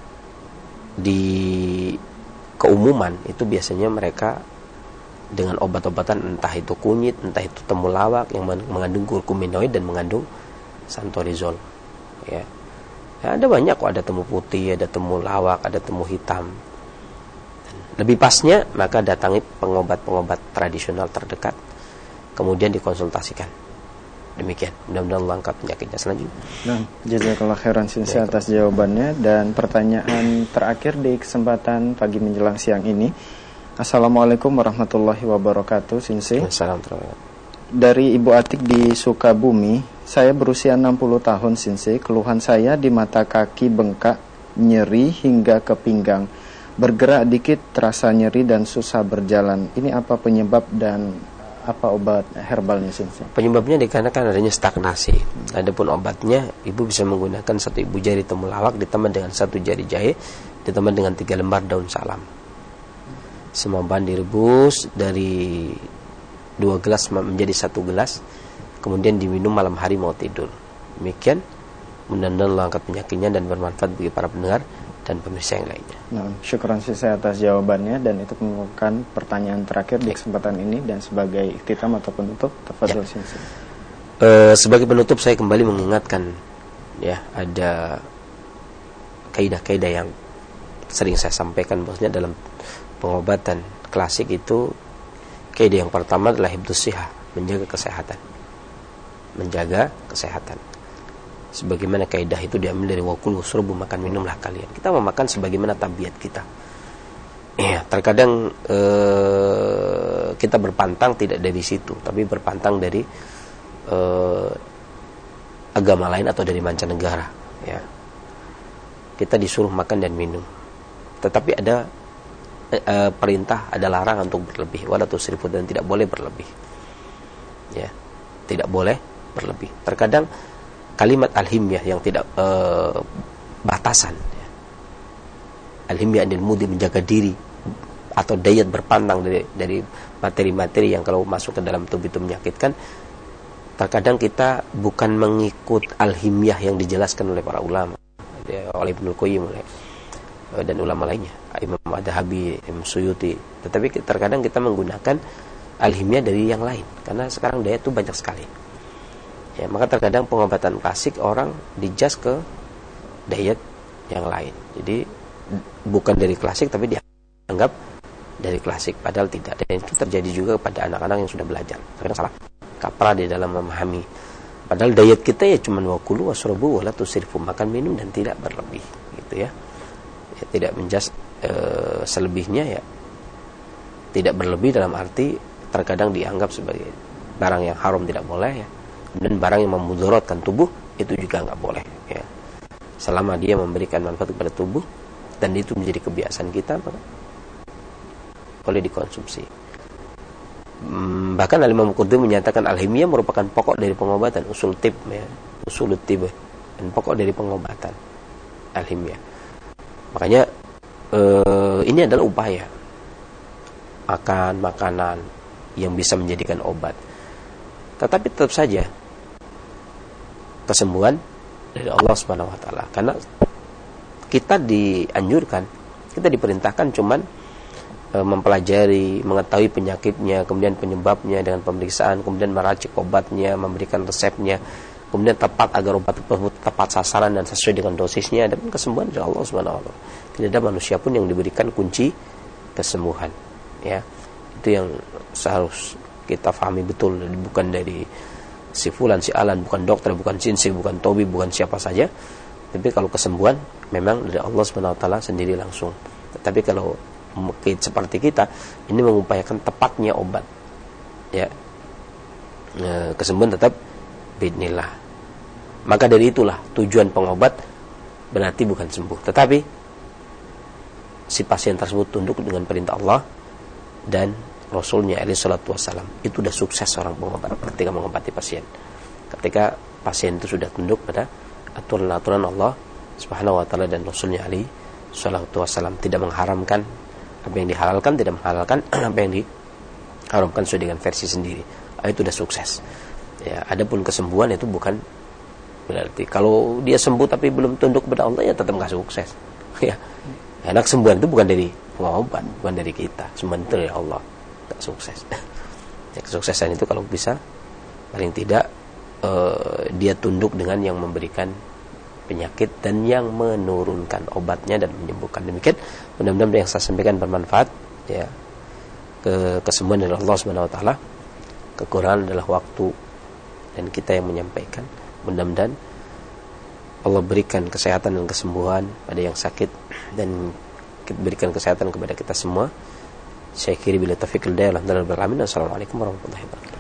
di keumuman itu biasanya mereka dengan obat-obatan, entah itu kunyit, entah itu temulawak yang mengandung kurkuminoid dan mengandung santorizol, ya. Ya, ada banyak kok, ada temu putih, ada temulawak, ada temu hitam. Lebih pasnya maka datangi pengobat-pengobat tradisional terdekat, kemudian dikonsultasikan. Demikian, mudah-mudahan Allah angkat penyakitnya selanjutnya. Nah, jazakallah khairan Sinsi atas jawabannya. Dan pertanyaan terakhir di kesempatan pagi menjelang siang ini. Assalamualaikum warahmatullahi wabarakatuh, Sinsi. Assalamualaikum. Dari Ibu Atik di Sukabumi, saya berusia enam puluh tahun, Sinsi. Keluhan saya di mata kaki bengkak, nyeri hingga ke pinggang. Bergerak dikit terasa nyeri dan susah berjalan. Ini apa penyebab dan apa obat herbalnya, Sinsi? Penyebabnya dikarenakan adanya stagnasi. Adapun obatnya, ibu bisa menggunakan satu ibu jari temulawak ditambah dengan satu jari jahe ditambah dengan tiga lembar daun salam. Semua bahan direbus dari dua gelas menjadi satu gelas, kemudian diminum malam hari mau tidur. Demikian, mudah-mudahan Allah angkat penyakitnya dan bermanfaat bagi para pendengar dan pemirsa yang lainnya. Nah, syukran saya atas jawabannya, dan itu merupakan pertanyaan terakhir di kesempatan ini, dan sebagai ikhtitam atau penutup, tafadhol ya. Uh, sebagai penutup saya kembali mengingatkan, ya, ada kaidah-kaidah yang sering saya sampaikan bahwasanya dalam pengobatan klasik itu kaidah yang pertama adalah hifdzus shihah, menjaga kesehatan. Menjaga kesehatan. Sebagaimana kaidah itu diambil dari wakul wasrubu, makan minumlah kalian. Kita memakan sebagaimana tabiat kita. Ya, terkadang ee, kita berpantang tidak dari situ, tapi berpantang dari ee, agama lain atau dari mancanegara. Ya, kita disuruh makan dan minum, tetapi ada ee, perintah, ada larangan untuk berlebih. Wala tusrifu, dan tidak boleh berlebih. Ya, tidak boleh berlebih. Terkadang kalimat al-himyah yang tidak uh, batasan, ya. Al-himyah anil mudi, menjaga diri atau dayat berpantang dari dari materi-materi yang kalau masuk ke dalam tubuh itu menyakitkan. Terkadang kita bukan mengikut al-himyah yang dijelaskan oleh para ulama, ya, oleh Ibnul Qayyim uh, dan ulama lainnya, Imam Adz-Dzahabi, Imam Suyuti, tetapi terkadang kita menggunakan al-himyah dari yang lain karena sekarang dayat itu banyak sekali. Ya, maka terkadang pengobatan klasik orang dijas ke diet yang lain. Jadi bukan dari klasik tapi dianggap dari klasik, padahal tidak. Dan itu terjadi juga kepada anak-anak yang sudah belajar. Terkadang salah kaprah di dalam memahami. Padahal diet kita ya cuma wakulu wasrobu wala tusrifu, makan minum dan tidak berlebih, gitu ya. Ya, tidak menjas e, selebihnya, ya. Tidak berlebih dalam arti terkadang dianggap sebagai barang yang haram, tidak boleh, ya. Dan barang yang memudaratkan tubuh itu juga nggak boleh, ya. Selama dia memberikan manfaat kepada tubuh dan itu menjadi kebiasaan kita, maka boleh dikonsumsi. Hmm, bahkan Al-Imam Qurtubi menyatakan al-himyah merupakan pokok dari pengobatan, usul tib, ya, usul tib, dan pokok dari pengobatan al-himyah. Makanya eh, ini adalah upaya makan makanan yang bisa menjadikan obat. Tetapi tetap saja kesembuhan dari Allah Subhanahu wa taala. Karena kita dianjurkan, kita diperintahkan cuman e, mempelajari, mengetahui penyakitnya, kemudian penyebabnya dengan pemeriksaan, kemudian meracik obatnya, memberikan resepnya, kemudian tepat agar obat tersebut tepat sasaran dan sesuai dengan dosisnya. Dan kesembuhan dari Allah Subhanahu wa taala. Tidak ada manusia pun yang diberikan kunci kesembuhan, ya. Itu yang seharusnya kita fahami betul, bukan dari si fulan, si alan, bukan dokter, bukan sinsi, bukan tobi, bukan siapa saja. Tapi kalau kesembuhan memang dari Allah Subhanahu wa taala sendiri langsung. Tapi kalau seperti kita ini mengupayakan tepatnya obat, ya, kesembuhan tetap biidznillah. Maka dari itulah tujuan pengobat berarti bukan sembuh, tetapi si pasien tersebut tunduk dengan perintah Allah dan Rasulnya alaihi salatu wassalam, itu sudah sukses seorang pengobat ketika mengobati pasien. Ketika pasien itu sudah tunduk pada aturan-aturan Allah Subhanahu wa taala dan Rasulnya alaihi salatu wassalam, tidak mengharamkan apa yang dihalalkan, tidak menghalalkan apa yang diharamkan sesuai dengan versi sendiri. Itu sudah sukses. Ya, adapun kesembuhan itu bukan berarti kalau dia sembuh tapi belum tunduk kepada Allah, ya tetap nggak sukses. Ya, karena kesembuhan itu bukan dari pengobat, bukan dari kita, sembuhan itu dari Allah, nggak sukses. Ya, kesuksesan itu kalau bisa paling tidak uh, dia tunduk dengan yang memberikan penyakit dan yang menurunkan obatnya dan menyembuhkan. Demikian mudah-mudahan yang saya sampaikan bermanfaat. Ya, ke kesembuhan dari Allah Subhanahu wa taala. Kekurangan adalah waktu dan kita yang menyampaikan. Mudah-mudahan Allah berikan kesehatan dan kesembuhan pada yang sakit dan berikan kesehatan kepada kita semua. Saya kiri bila taufiq hidayah. Alhamdulillah. Assalamualaikum warahmatullahi wabarakatuh.